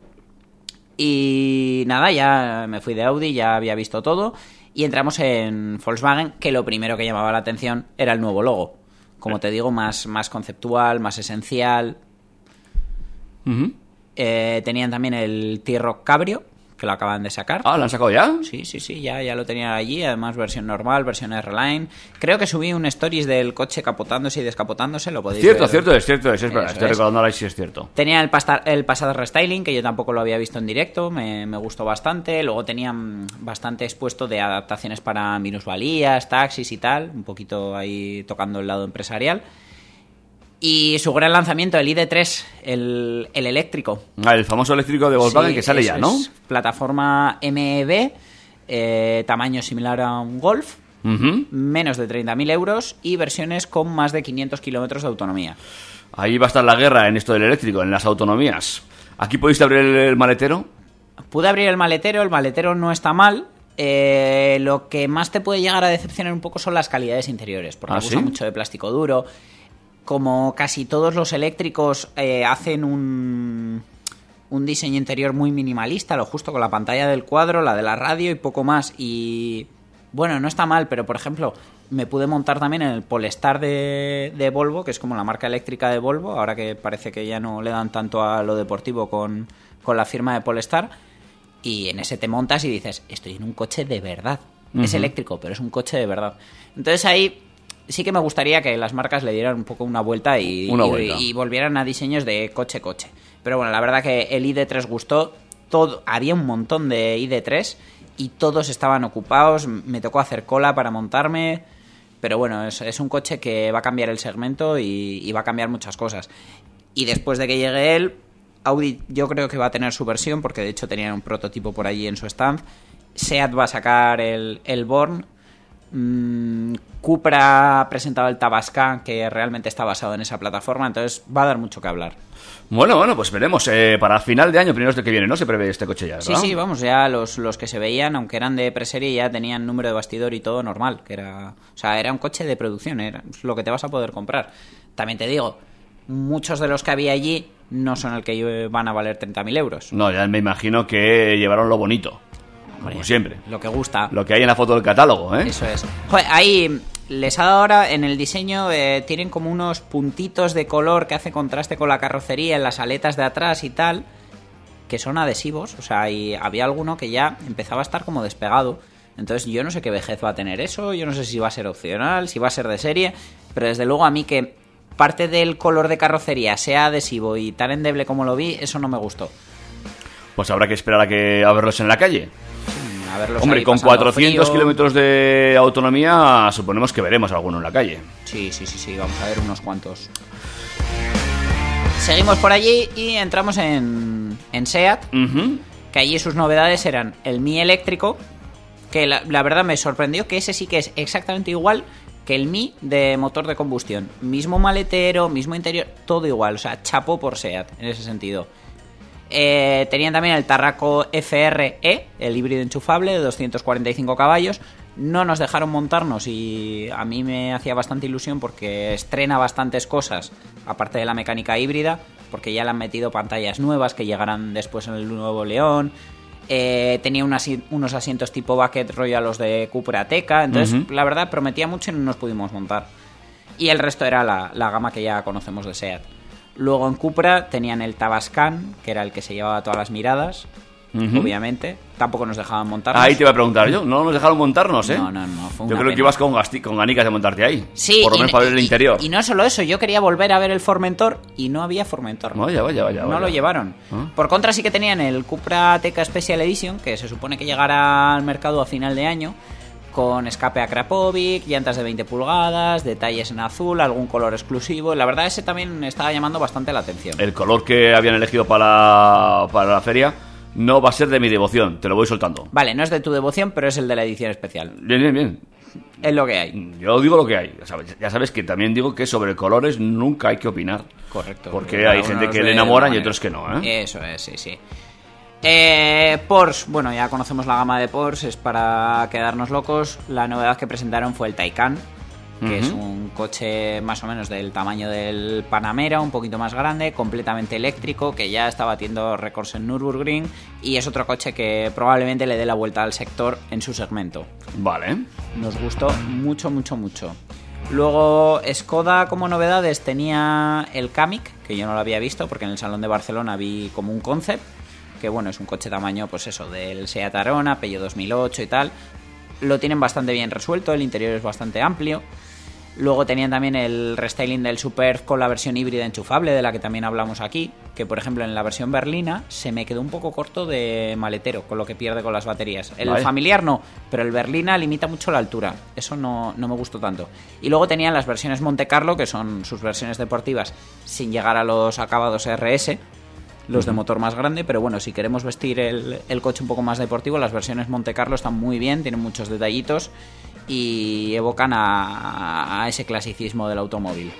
Y nada, ya me fui de Audi, ya había visto todo. Y entramos en Volkswagen, que lo primero que llamaba la atención era el nuevo logo. Como te digo, más, más conceptual, más esencial. Uh-huh. Eh, tenían también el T-Roc Cabrio, que lo acaban de sacar. Ah, ¿lo han sacado ya? Sí, sí, sí, ya, ya lo tenía allí, además versión normal, versión R-Line. Creo que subí un stories del coche capotándose y descapotándose, lo podéis Cierto, ver. cierto, es cierto, es, es verdad, Eso estoy es. recordando ahora y sí es cierto. Tenía el, pasta, el Passat Restyling, que yo tampoco lo había visto en directo, me, me gustó bastante. Luego tenían bastante expuesto de adaptaciones para minusvalías, taxis y tal, un poquito ahí tocando el lado empresarial. Y su gran lanzamiento, el I D tres, el, el eléctrico. Ah, el famoso eléctrico de Volkswagen Sí, que sale eso ya, ¿no? es. Plataforma M E B, eh, tamaño similar a un Golf, Ujú. menos de treinta mil euros y versiones con más de quinientos kilómetros de autonomía. Ahí va a estar la guerra en esto del eléctrico, en las autonomías. ¿Aquí pudiste abrir el, el maletero? Pude abrir el maletero, el maletero no está mal. Eh, lo que más te puede llegar a decepcionar un poco son las calidades interiores, porque ¿Ah, usa sí? mucho de plástico duro. Como casi todos los eléctricos eh, hacen un, un diseño interior muy minimalista, lo justo con la pantalla del cuadro, la de la radio y poco más. Y bueno, no está mal, pero por ejemplo, me pude montar también en el Polestar de, de Volvo, que es como la marca eléctrica de Volvo, ahora que parece que ya no le dan tanto a lo deportivo con, con la firma de Polestar. Y en ese te montas y dices, estoy en un coche de verdad. Es Ujú. eléctrico, pero es un coche de verdad. Entonces ahí sí que me gustaría que las marcas le dieran un poco una vuelta y, Una y- vuelta. y volvieran a diseños de coche-coche. Pero bueno, la verdad que el I D tres gustó. Todo, había un montón de I D tres y todos estaban ocupados. Me tocó hacer cola para montarme. Pero bueno, es, es un coche que va a cambiar el segmento y, y va a cambiar muchas cosas. Y después de que llegue él, Audi yo creo que va a tener su versión, porque de hecho tenían un prototipo por allí en su stand. Seat va a sacar el, el Born. Mm, Cupra ha presentado el Tabascan, que realmente está basado en esa plataforma, entonces va a dar mucho que hablar. Bueno, bueno, pues veremos. Eh, para final de año, primeros de que viene, ¿no? Se prevé este coche ya, Sí, ¿verdad? sí, vamos, ya los, los que se veían, aunque eran de preserie, ya tenían número de bastidor y todo normal, que era, o sea, era un coche de producción, era lo que te vas a poder comprar. También te digo, muchos de los que había allí no son el que van a valer treinta mil euros. No, ya me imagino que llevaron lo bonito, Hombre, como siempre. Lo que gusta. Lo que hay en la foto del catálogo, ¿eh? Eso es. Joder, ahí les ha dado ahora en el diseño, eh, tienen como unos puntitos de color que hace contraste con la carrocería en las aletas de atrás y tal, que son adhesivos. O sea, y había alguno que ya empezaba a estar como despegado. Entonces yo no sé qué vejez va a tener eso, yo no sé si va a ser opcional, si va a ser de serie, pero desde luego a mí que parte del color de carrocería sea adhesivo y tan endeble como lo vi, eso no me gustó. Pues habrá que esperar a que a verlos en la calle. A verlos Hombre, ahí con pasando cuatrocientos frío. kilómetros de autonomía, suponemos que veremos alguno en la calle. Sí, sí, sí, sí, vamos a ver unos cuantos. Seguimos por allí y entramos en, en Seat, Ujú. que allí sus novedades eran el Mi eléctrico, que la, la verdad me sorprendió que ese sí que es exactamente igual que el Mi de motor de combustión. Mismo maletero, mismo interior, todo igual, o sea, chapó por Seat en ese sentido. Eh, tenían también el Tarraco F R E, el híbrido enchufable de doscientos cuarenta y cinco caballos. No nos dejaron montarnos y a mí me hacía bastante ilusión porque estrena bastantes cosas, aparte de la mecánica híbrida, porque ya le han metido pantallas nuevas que llegarán después en el nuevo León. Eh, tenía unas, unos asientos tipo bucket rollo a los de Cupra Ateca. Entonces, Ujú. la verdad, prometía mucho y no nos pudimos montar. Y el resto era la, la gama que ya conocemos de Seat. Luego en Cupra tenían el Tabascan, que era el que se llevaba todas las miradas, Ujú. obviamente. Tampoco nos dejaban montarnos. Ahí te iba a preguntar yo. No nos dejaron montarnos, ¿eh? No, no, no, fue Yo una creo que pena. ibas con, gasti- con ganicas de montarte ahí. Sí, Por lo y- menos para ver el y- interior. Y no solo eso, yo quería volver a ver el Formentor y no había Formentor. Vaya, vaya, vaya. No vaya. lo llevaron. Ah. Por contra sí que tenían el Cupra Ateca Special Edition, que se supone que llegará al mercado a final de año, con escape a Krapovic, llantas de veinte pulgadas, detalles en azul, algún color exclusivo. La verdad ese también estaba llamando bastante la atención. El color que habían elegido para, para la feria no va a ser de mi devoción, te lo voy soltando. Vale, no es de tu devoción, pero es el de la edición especial. Bien, bien, bien. Es lo que hay. Yo digo lo que hay. Ya sabes, ya sabes que también digo que sobre colores nunca hay que opinar. Correcto. Porque Cada hay uno gente los que ve le de enamoran una y manera. otros que no, ¿eh? Eso es, sí, sí. Eh, Porsche, bueno, ya conocemos la gama de Porsche, es para quedarnos locos. La novedad que presentaron fue el Taycan, que Ujú. es un coche más o menos del tamaño del Panamera, un poquito más grande, completamente eléctrico, que ya está batiendo récords en Nürburgring y es otro coche que probablemente le dé la vuelta al sector en su segmento. Vale. Nos gustó mucho, mucho, mucho. Luego Skoda como novedades tenía el Kamiq, que yo no lo había visto porque en el Salón de Barcelona vi como un concept, que bueno, es un coche tamaño, pues eso, del Seat Arona, Peugeot dos mil ocho y tal. Lo tienen bastante bien resuelto, el interior es bastante amplio. Luego tenían también el restyling del Superb con la versión híbrida enchufable, de la que también hablamos aquí, que por ejemplo en la versión berlina se me quedó un poco corto de maletero, con lo que pierde con las baterías. El vale. familiar no, pero el berlina limita mucho la altura, eso no, no me gustó tanto. Y luego tenían las versiones Monte Carlo, que son sus versiones deportivas, sin llegar a los acabados R S, los de motor más grande, pero bueno, si queremos vestir el, el coche un poco más deportivo, las versiones Monte Carlo están muy bien, tienen muchos detallitos y evocan a, a ese clasicismo del automóvil.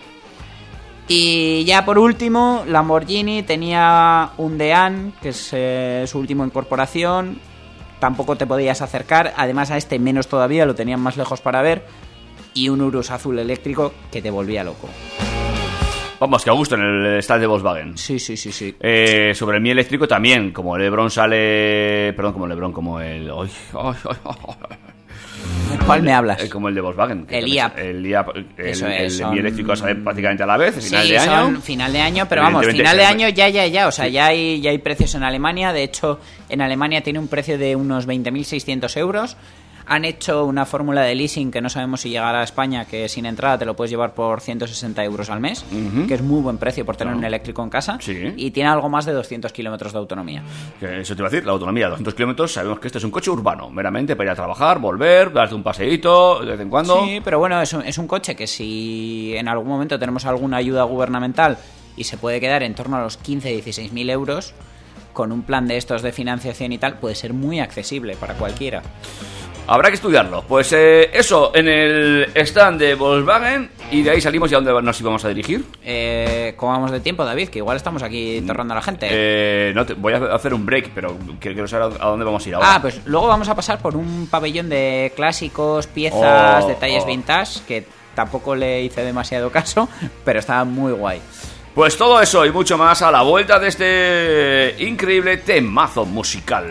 Y ya por último, Lamborghini tenía un Dean, que es eh, su última incorporación. Tampoco te podías acercar, además a este menos todavía, lo tenían más lejos para ver. Y un Urus azul eléctrico que te volvía loco. Vamos, que a gusto en el style de Volkswagen. Sí, sí, sí, sí. Eh, sobre el Mi eléctrico también, como el Lebron sale... Perdón, como el Lebron, como el... Ay, ay, ay, ay. ¿Cuál me hablas? Eh, como el de Volkswagen. El I A P. El I A P. El, Eso es, el son- Mi eléctrico sale prácticamente a la vez, final Sí, de año. son final de año, pero vamos, Evidentemente, final de pero- año ya, ya, ya. O sea, Sí. ya hay, ya hay precios en Alemania. De hecho, en Alemania tiene un precio de unos veinte mil seiscientos euros. Han hecho una fórmula de leasing que no sabemos si llegará a España, que sin entrada te lo puedes llevar por ciento sesenta euros al mes, Ujú. que es muy buen precio por tener Claro. un eléctrico en casa. Sí. Y tiene algo más de doscientos kilómetros de autonomía. Que eso te iba a decir, la autonomía de doscientos kilómetros, sabemos que este es un coche urbano, meramente para ir a trabajar, volver, darte un paseíto de vez en cuando. Sí, pero bueno, es un, es un coche que si en algún momento tenemos alguna ayuda gubernamental y se puede quedar en torno a los quince a dieciséis mil euros, con un plan de estos de financiación y tal, puede ser muy accesible para cualquiera. Habrá que estudiarlo. Pues eh, eso, en el stand de Volkswagen, y de ahí salimos. ¿Y a dónde nos íbamos a dirigir? Eh, ¿Cómo vamos de tiempo, David? Que igual estamos aquí torrando a la gente. Eh, no te- voy a hacer un break, pero que- quiero saber a dónde vamos a ir ahora. Ah, pues luego vamos a pasar por un pabellón de clásicos, piezas, Oh, detalles oh. vintage, que tampoco le hice demasiado caso, pero estaba muy guay. Pues todo eso y mucho más a la vuelta de este increíble temazo musical.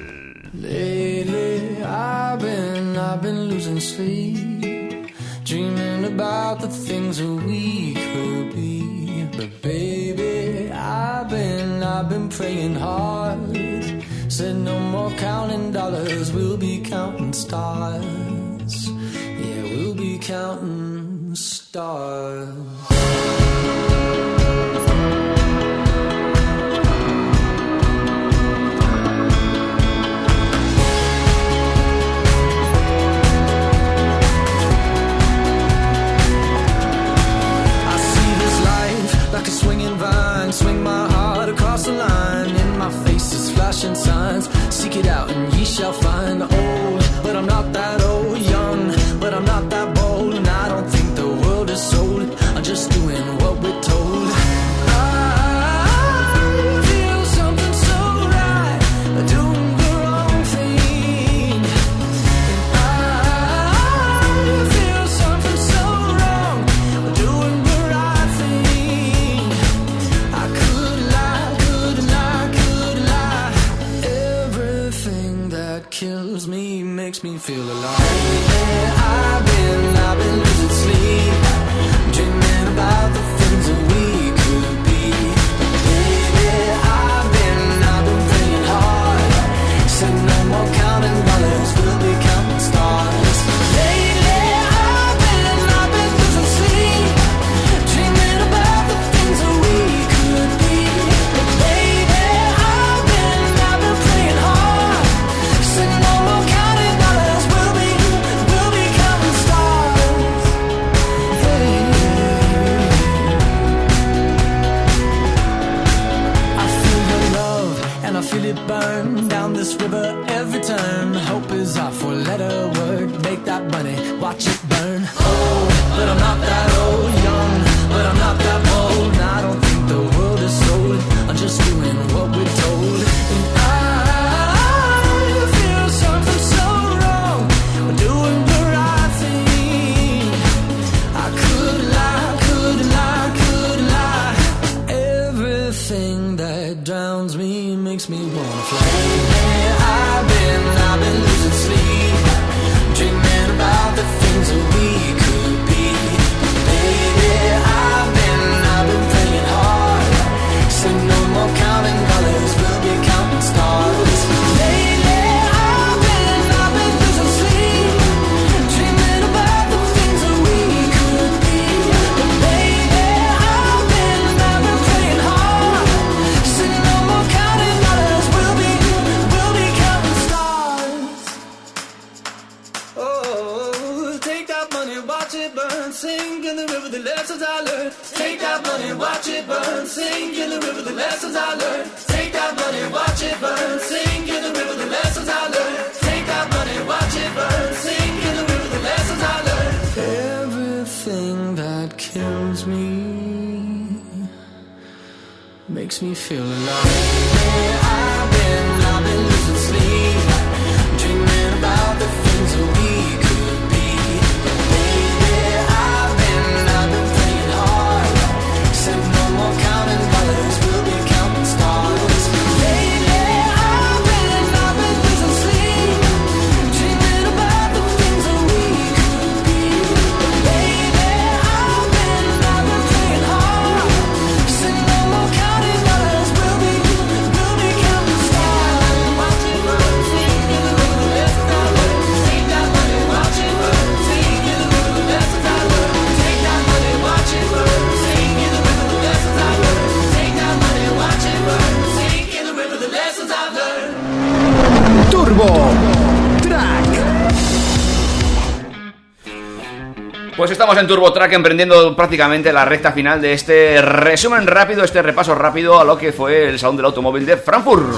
Lately, I've been, I've been losing sleep, dreaming about the things that we could be. But baby, I've been, I've been praying hard. Said no more counting dollars, we'll be counting stars. Yeah, we'll be counting stars. I see this life like a swinging vine, swing my heart across the line. In my face is flashing signs, seek it out and ye shall find. Old, but I'm not that old. Young, but I'm not that bold. And I don't think the world is sold. I'm just doing what we're told. I feel something so right, doing the wrong thing. And I feel something so wrong, doing the right thing. I could lie, could lie, could lie. Everything that kills me makes me feel alive. Yeah, I've been, I've been losing sleep, dreaming about the things that we could be. Baby, I've been, I've been praying hard. Said no more counting dollars, we'll be counting stars. Lately, I've been, I've been losing sleep, dreaming about the things that we could be. But baby, I've been, I've been praying hard. Said no more counting dollars, we'll be lessons I learned. Take that money, watch it burn. Sink in the river, the lessons I learned. Take that money, watch it burn. Sink in the river, the lessons I learned. Take that money, watch it burn. Sink in the river, the lessons I learned. Everything that kills me makes me feel alive. I've been, I've been losing sleep, dreaming about the things that we could be. Baby, I've been, I've been playing hard. Said no more counting dollars, we'll be counting stars. Baby, I've been, I've been losing sleep, dreaming about the things that we could be. Baby, I've been, I've been playing hard. Said no more counting dollars, we'll be, we'll be counting stars. Watch it burn, sing in the river, the lessons I learned. Take that money, watch it burn, sing in the river, the lessons I learned. Take that money, watch it burn, sing in the river, the lessons I learned. Take that money, watch it burn, sing in the river, the lessons I've learned. Turbo Track. Pues estamos en Turbo Track emprendiendo prácticamente la recta final de este resumen rápido, este repaso rápido a lo que fue el Salón del Automóvil de Frankfurt.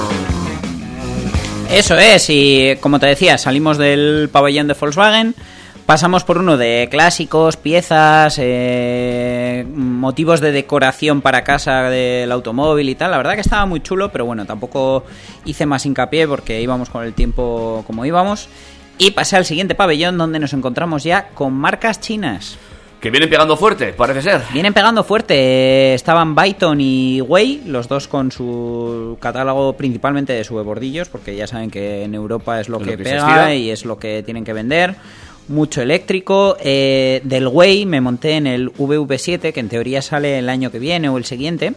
Eso es, y como te decía, salimos del pabellón de Volkswagen, pasamos por uno de clásicos, piezas, eh, motivos de decoración para casa del automóvil y tal. La verdad que estaba muy chulo, pero bueno, tampoco hice más hincapié porque íbamos con el tiempo como íbamos. Y pasé al siguiente pabellón donde nos encontramos ya con marcas chinas. Que vienen pegando fuerte, parece ser. Vienen pegando fuerte. Estaban Byton y Way, los dos con su catálogo principalmente de subebordillos, porque ya saben que en Europa es lo, Es que, lo que se pega estira. y es lo que tienen que vender. Mucho eléctrico. Eh, del Way me monté en el V V siete, que en teoría sale el año que viene o el siguiente.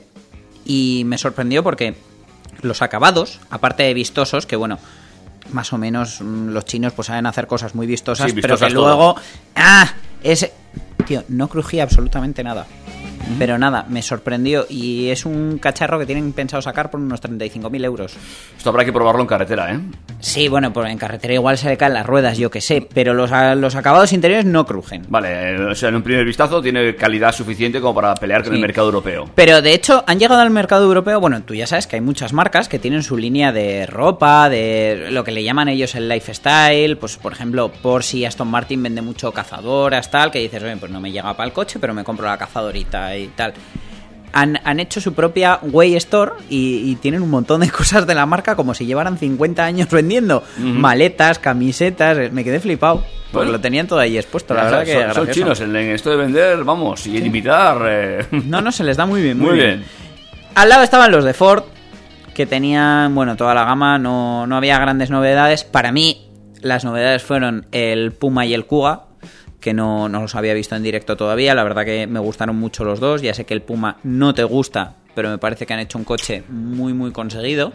Y me sorprendió porque los acabados, aparte de vistosos, que bueno, más o menos mm, los chinos pues saben hacer cosas muy vistosas, Sí, pero vistosas que todo. luego... ¡Ah! Ese... Tío, no crujía absolutamente nada. Pero nada, me sorprendió. Y es un cacharro que tienen pensado sacar por unos treinta y cinco mil euros. Esto habrá que probarlo en carretera, ¿eh? Sí, bueno, pues en carretera igual se le caen las ruedas, yo que sé. Pero los, los acabados interiores no crujen. Vale, eh, o sea, en un primer vistazo tiene calidad suficiente como para pelear con Sí. el mercado europeo. Pero de hecho han llegado al mercado europeo. Bueno, tú ya sabes que hay muchas marcas que tienen su línea de ropa, de lo que le llaman ellos el lifestyle. Pues por ejemplo, Porsche y Aston Martin vende mucho cazadoras, tal, que dices, oye, pues no me llega para el coche, pero me compro la cazadorita y tal. Han, han hecho su propia Way Store y, y tienen un montón de cosas de la marca como si llevaran cincuenta años vendiendo. Ujú. Maletas, camisetas, me quedé flipado. Porque Bueno. lo tenían todo ahí expuesto, la O sea, verdad que son, son gracioso. chinos en, en esto de vender, vamos, y en imitar. eh. No, no, se les da muy bien, muy, Muy bien. bien. Al lado estaban los de Ford, que tenían, bueno, toda la gama, no, no había grandes novedades. Para mí, las novedades fueron el Puma y el Kuga, que no, no los había visto en directo todavía. La verdad que me gustaron mucho los dos. Ya sé que el Puma no te gusta, pero me parece que han hecho un coche muy, muy conseguido.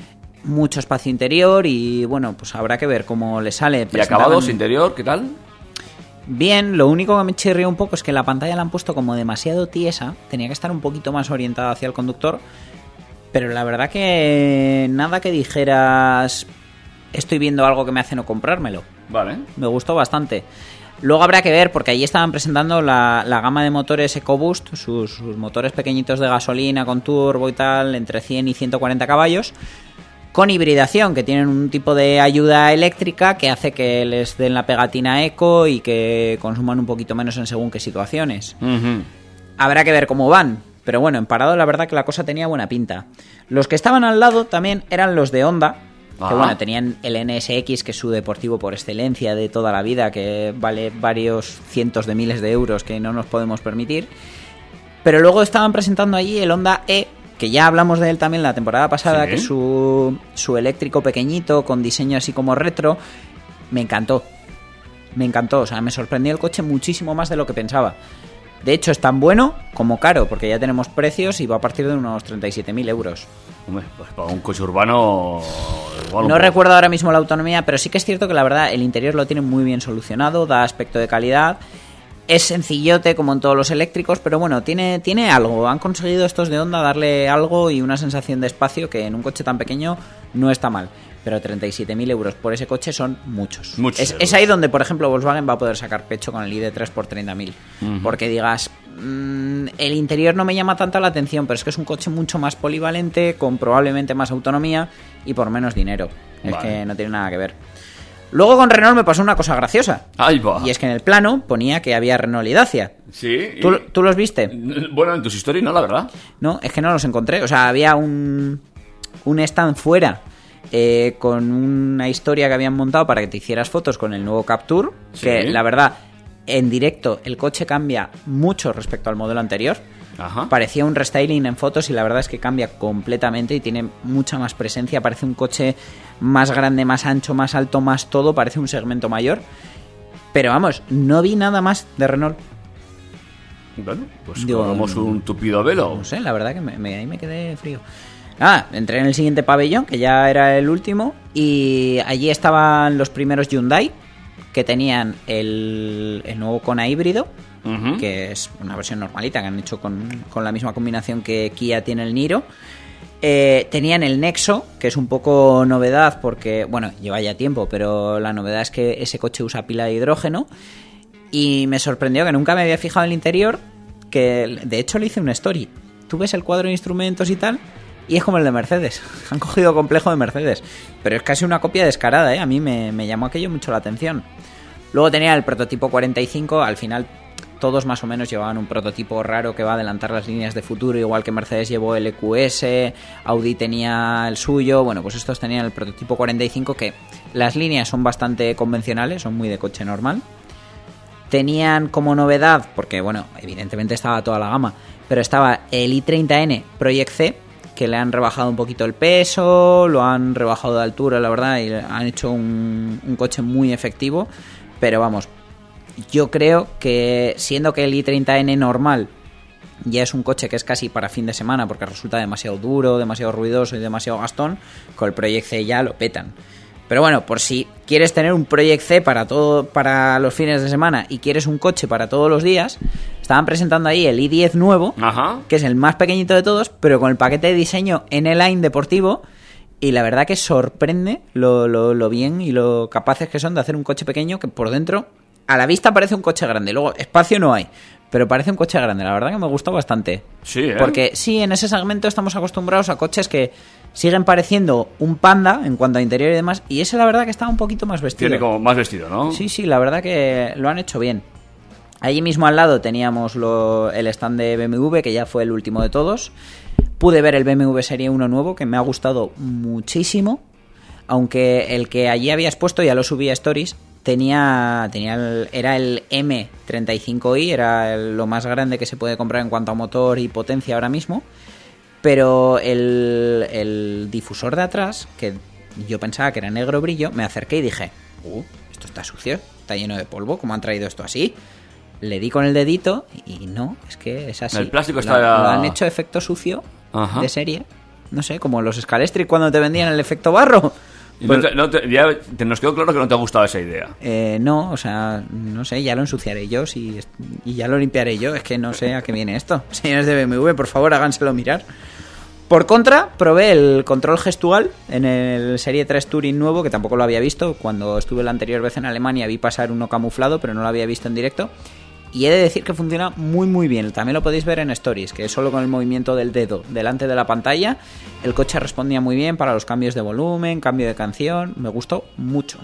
Mucho espacio interior y, bueno, pues habrá que ver cómo le sale. ¿Y acabados Presentaban- interior, qué tal? Bien, lo único que me chirrió un poco es que la pantalla la han puesto como demasiado tiesa. Tenía que estar un poquito más orientada hacia el conductor. Pero la verdad que nada que dijeras estoy viendo algo que me hace no comprármelo. Vale. Me gustó bastante. Luego habrá que ver, porque allí estaban presentando la, la gama de motores EcoBoost, sus, sus motores pequeñitos de gasolina con turbo y tal, entre cien y ciento cuarenta caballos, con hibridación, que tienen un tipo de ayuda eléctrica que hace que les den la pegatina eco y que consuman un poquito menos en según qué situaciones. Ujú. Habrá que ver cómo van, pero bueno, en parado la verdad que la cosa tenía buena pinta. Los que estaban al lado también eran los de Honda, que Ajá. bueno, tenían el N S X, que es su deportivo por excelencia de toda la vida, que vale varios cientos de miles de euros que no nos podemos permitir. Pero luego estaban presentando allí el Honda E, que ya hablamos de él también la temporada pasada, Sí. que es su, su eléctrico pequeñito, con diseño así como retro. Me encantó. Me encantó, o sea, me sorprendió el coche muchísimo más de lo que pensaba. De hecho, es tan bueno como caro, porque ya tenemos precios y va a partir de unos treinta y siete mil euros. Hombre, pues para un coche urbano... igual un No poco. recuerdo ahora mismo la autonomía, pero sí que es cierto que la verdad el interior lo tiene muy bien solucionado, da aspecto de calidad. Es sencillote como en todos los eléctricos, pero bueno, tiene, tiene algo. Han conseguido estos de Honda darle algo y una sensación de espacio que en un coche tan pequeño no está mal. Pero treinta y siete mil euros por ese coche son muchos. Muchos es, euros. es ahí donde, por ejemplo, Volkswagen va a poder sacar pecho con el I D tres por treinta mil. Ujú. Porque digas, mmm, el interior no me llama tanto la atención, pero es que es un coche mucho más polivalente, con probablemente más autonomía y por menos dinero. Es Vale. que no tiene nada que ver. Luego con Renault me pasó una cosa graciosa. Ahí va. Y es que en el plano ponía que había Renault y Dacia. Sí. y- ¿Tú, ¿Tú los viste? Bueno, en tus historias no, la verdad. No, es que no los encontré. O sea, había un, un stand fuera eh, con una historia que habían montado para que te hicieras fotos con el nuevo Captur. Sí. Que la verdad, en directo el coche cambia mucho respecto al modelo anterior. Ajá. Parecía un restyling en fotos y la verdad es que cambia completamente y tiene mucha más presencia. Parece un coche más grande, más ancho, más alto, más todo. Parece un segmento mayor. Pero vamos, no vi nada más de Renault. Bueno, pues Digo, hagamos un tupido velo. No sé, la verdad que me, me- ahí me quedé frío. Nada, entré en el siguiente pabellón, que ya era el último, y allí estaban los primeros Hyundai, que tenían el, el nuevo Kona híbrido, Ujú. que es una versión normalita, que han hecho con, con la misma combinación que Kia tiene el Niro. Eh, tenían el Nexo, que es un poco novedad, porque, bueno, lleva ya tiempo, pero la novedad es que ese coche usa pila de hidrógeno. Y me sorprendió que nunca me había fijado en el interior, que de hecho le hice una story. Tú ves el cuadro de instrumentos y tal, y es como el de Mercedes. Han cogido complejo de Mercedes, pero es casi una copia descarada, ¿eh? A mí me, me llamó aquello mucho la atención. Luego tenía el prototipo cuarenta y cinco, al final todos más o menos llevaban un prototipo raro que va a adelantar las líneas de futuro, igual que Mercedes llevó el E Q S, Audi tenía el suyo, bueno, pues estos tenían el prototipo cuarenta y cinco, que las líneas son bastante convencionales, son muy de coche normal. Tenían como novedad, porque bueno, evidentemente estaba toda la gama, pero estaba el i treinta ene Project C, que le han rebajado un poquito el peso, lo han rebajado de altura, la verdad, y han hecho un, un coche muy efectivo. Pero vamos, yo creo que siendo que el i treinta ene normal ya es un coche que es casi para fin de semana, porque resulta demasiado duro, demasiado ruidoso y demasiado gastón, con el Project C ya lo petan. Pero bueno, por si quieres tener un Project C para todo, para los fines de semana, y quieres un coche para todos los días, estaban presentando ahí el i diez nuevo, Ajá. que es el más pequeñito de todos, pero con el paquete de diseño N-Line deportivo, y la verdad que sorprende lo, lo, lo bien y lo capaces que son de hacer un coche pequeño que por dentro, a la vista parece un coche grande. Luego, espacio no hay, pero parece un coche grande. La verdad que me gustó bastante. Sí, ¿eh? Porque sí, en ese segmento estamos acostumbrados a coches que siguen pareciendo un Panda en cuanto a interior y demás, y ese la verdad que está un poquito más vestido. Tiene como más vestido, ¿no? Sí, sí, la verdad que lo han hecho bien. Allí mismo al lado teníamos lo, el stand de B M W, que ya fue el último de todos. Pude ver el B M W Serie uno nuevo, que me ha gustado muchísimo. Aunque el que allí habías puesto, ya lo subí a Stories, tenía, tenía el, era el eme treinta y cinco i, era el- lo más grande que se puede comprar en cuanto a motor y potencia ahora mismo. Pero el, el difusor de atrás, que yo pensaba que era negro brillo, me acerqué y dije, uh, esto está sucio, está lleno de polvo, ¿cómo han traído esto así? Le di con el dedito y no, es que es así. El plástico Lo- está- Lo han hecho efecto sucio. Ajá. De serie. No sé, como los Scalestri cuando te vendían el efecto barro. Y no te- no te- ya te- nos quedó claro que no te ha gustado esa idea. Eh, no, o sea, no sé, ya lo ensuciaré yo si, y ya lo limpiaré yo. Es que no sé a qué viene esto. Señores de B M W, por favor, háganselo mirar. Por contra, probé el control gestual en el Serie tres Touring nuevo, que tampoco lo había visto. Cuando estuve la anterior vez en Alemania vi pasar uno camuflado, pero no lo había visto en directo. Y he de decir que funciona muy muy bien. También lo podéis ver en Stories, que solo con el movimiento del dedo delante de la pantalla el coche respondía muy bien para los cambios de volumen, cambio de canción. Me gustó mucho.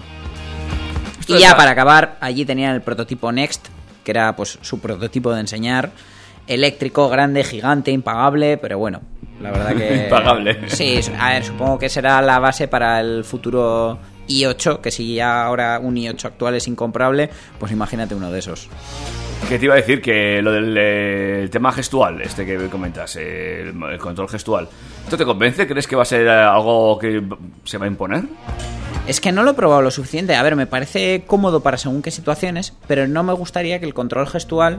Esto Y es ya la- para acabar, allí tenían el prototipo Next, que era pues su prototipo de enseñar. Eléctrico, grande, gigante, impagable, pero bueno, la verdad que... Impagable. Sí, a ver, supongo que será la base para el futuro i ocho, que si ya ahora un i ocho actual es incomparable, pues imagínate uno de esos. Que te iba a decir que lo del eh, tema gestual, este que comentas, eh, el, el control gestual, ¿esto te convence? ¿Crees que va a ser algo que se va a imponer? Es que no lo he probado lo suficiente. A ver, me parece cómodo para según qué situaciones, pero no me gustaría que el control gestual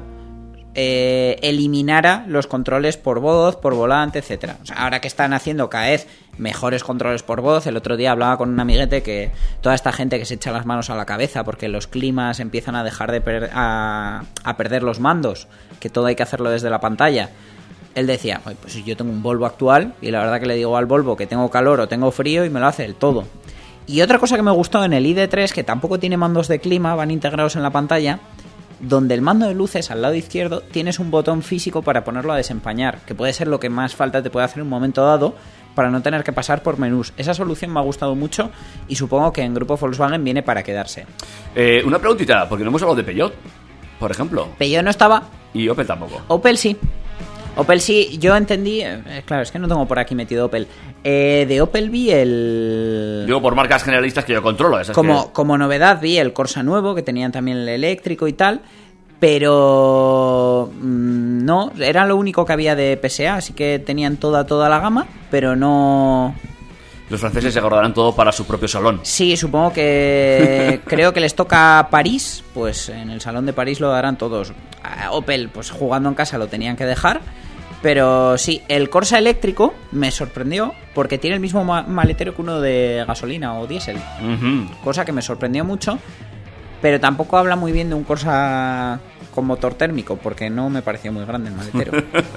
eh, eliminara los controles por voz, por volante, etcétera. O sea, ahora que están haciendo cada vez mejores controles por voz, el otro día hablaba con un amiguete que toda esta gente que se echa las manos a la cabeza porque los climas empiezan a dejar de per- a, a perder los mandos, que todo hay que hacerlo desde la pantalla. Él decía, "Oye, pues yo tengo un Volvo actual y la verdad que le digo al Volvo que tengo calor o tengo frío y me lo hace del todo". Y otra cosa que me gustó en el i de tres, que tampoco tiene mandos de clima, van integrados en la pantalla, donde el mando de luces al lado izquierdo tienes un botón físico para ponerlo a desempañar, que puede ser lo que más falta te puede hacer en un momento dado para no tener que pasar por menús. Esa solución me ha gustado mucho y supongo que en Grupo Volkswagen viene para quedarse. Eh, una preguntita, porque no hemos hablado de Peugeot, por ejemplo. Peugeot no estaba. Y Opel tampoco. Opel sí. Opel sí, yo entendí... Eh, claro, es que no tengo por aquí metido Opel. Eh, de Opel vi el... Digo, por marcas generalistas que yo controlo. Esas como, que... como novedad vi el Corsa nuevo, que tenían también el eléctrico y tal... Pero mmm, no, era lo único que había de P S A, así que tenían toda toda la gama, pero no... Los franceses se acordarán todo para su propio salón. Sí, supongo que creo que les toca París, pues en el salón de París lo darán todos. A Opel, pues jugando en casa lo tenían que dejar, pero sí, el Corsa eléctrico me sorprendió porque tiene el mismo ma- maletero que uno de gasolina o diésel, Uh-huh. cosa que me sorprendió mucho, pero tampoco habla muy bien de un Corsa con motor térmico, porque no me pareció muy grande el maletero.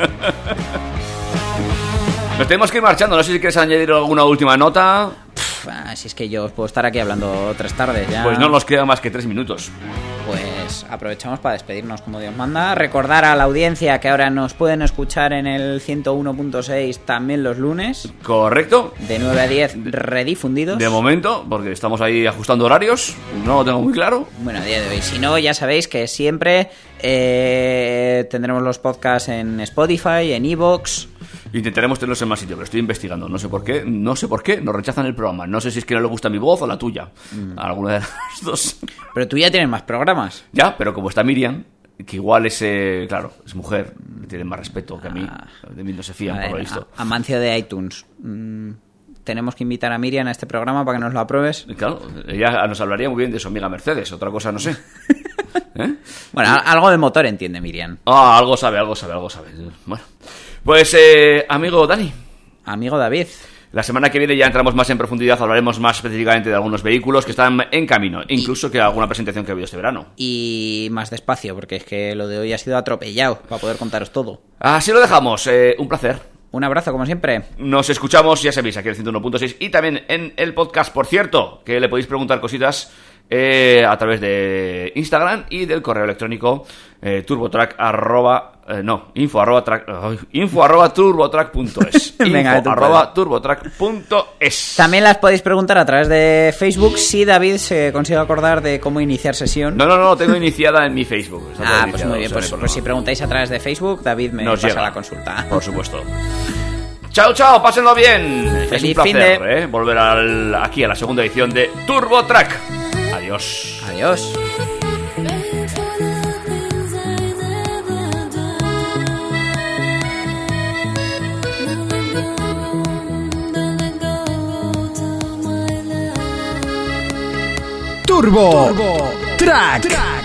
Nos tenemos que ir marchando, no sé si quieres añadir alguna última nota. Pff, ah, si es que yo os puedo estar aquí hablando tres tardes ya. Pues no nos queda más que tres minutos. Pues aprovechamos para despedirnos como Dios manda. Recordar a la audiencia que ahora nos pueden escuchar en el ciento uno punto seis también los lunes. Correcto. De nueve a diez redifundidos. De momento, porque estamos ahí ajustando horarios. No lo tengo muy claro. Bueno, a día de hoy. Si no, ya sabéis que siempre eh, tendremos los podcasts en Spotify, en iVoox. Intentaremos tenerlos en más sitio, pero estoy investigando. No sé por qué, no sé por qué nos rechazan el programa. No sé si es que no le gusta mi voz o la tuya. Mm. Alguna de las dos. Pero tú ya tienes más programas. Ya, pero como está Miriam, que igual es, eh, claro, es mujer, le tiene más respeto que a mí. Ah. De mí no se fían, A por lo ver, visto. a- Amancio de iTunes. Mm, tenemos que invitar a Miriam a este programa para que nos lo apruebes. Y claro, ella nos hablaría muy bien de su amiga Mercedes. Otra cosa no sé. ¿Eh? Bueno, a- algo de motor entiende Miriam. Ah, algo sabe, algo sabe, algo sabe. Bueno, pues, eh, amigo Dani. Amigo David. La semana que viene ya entramos más en profundidad, hablaremos más específicamente de algunos vehículos que están en camino, incluso que alguna presentación que ha habido este verano. Y más despacio, porque es que lo de hoy ha sido atropellado para poder contaros todo. Así lo dejamos, eh, un placer. Un abrazo, como siempre. Nos escuchamos, ya sabéis, aquí en el ciento uno punto seis y también en el podcast, por cierto, que le podéis preguntar cositas eh, a través de Instagram y del correo electrónico eh, turbotrack arroba eh, no, info arroba track, uh, info arroba turbotrack punto es. Venga, info arroba turbotrack punto es. También las podéis preguntar a través de Facebook si David se consigue acordar de cómo iniciar sesión. No, no, no, tengo iniciada en mi Facebook. Está todo Ah, pues iniciado, muy bien, o sea, pues, eso pues no. si preguntáis a través de Facebook, David me Nos pasa llega. la consulta. Por supuesto. Chao, chao, pásenlo bien. Es un Feliz placer finde. ¿eh? volver al, aquí a la segunda edición de Turbo Track. Adiós. Adiós. Turbo, Turbo Track. Track.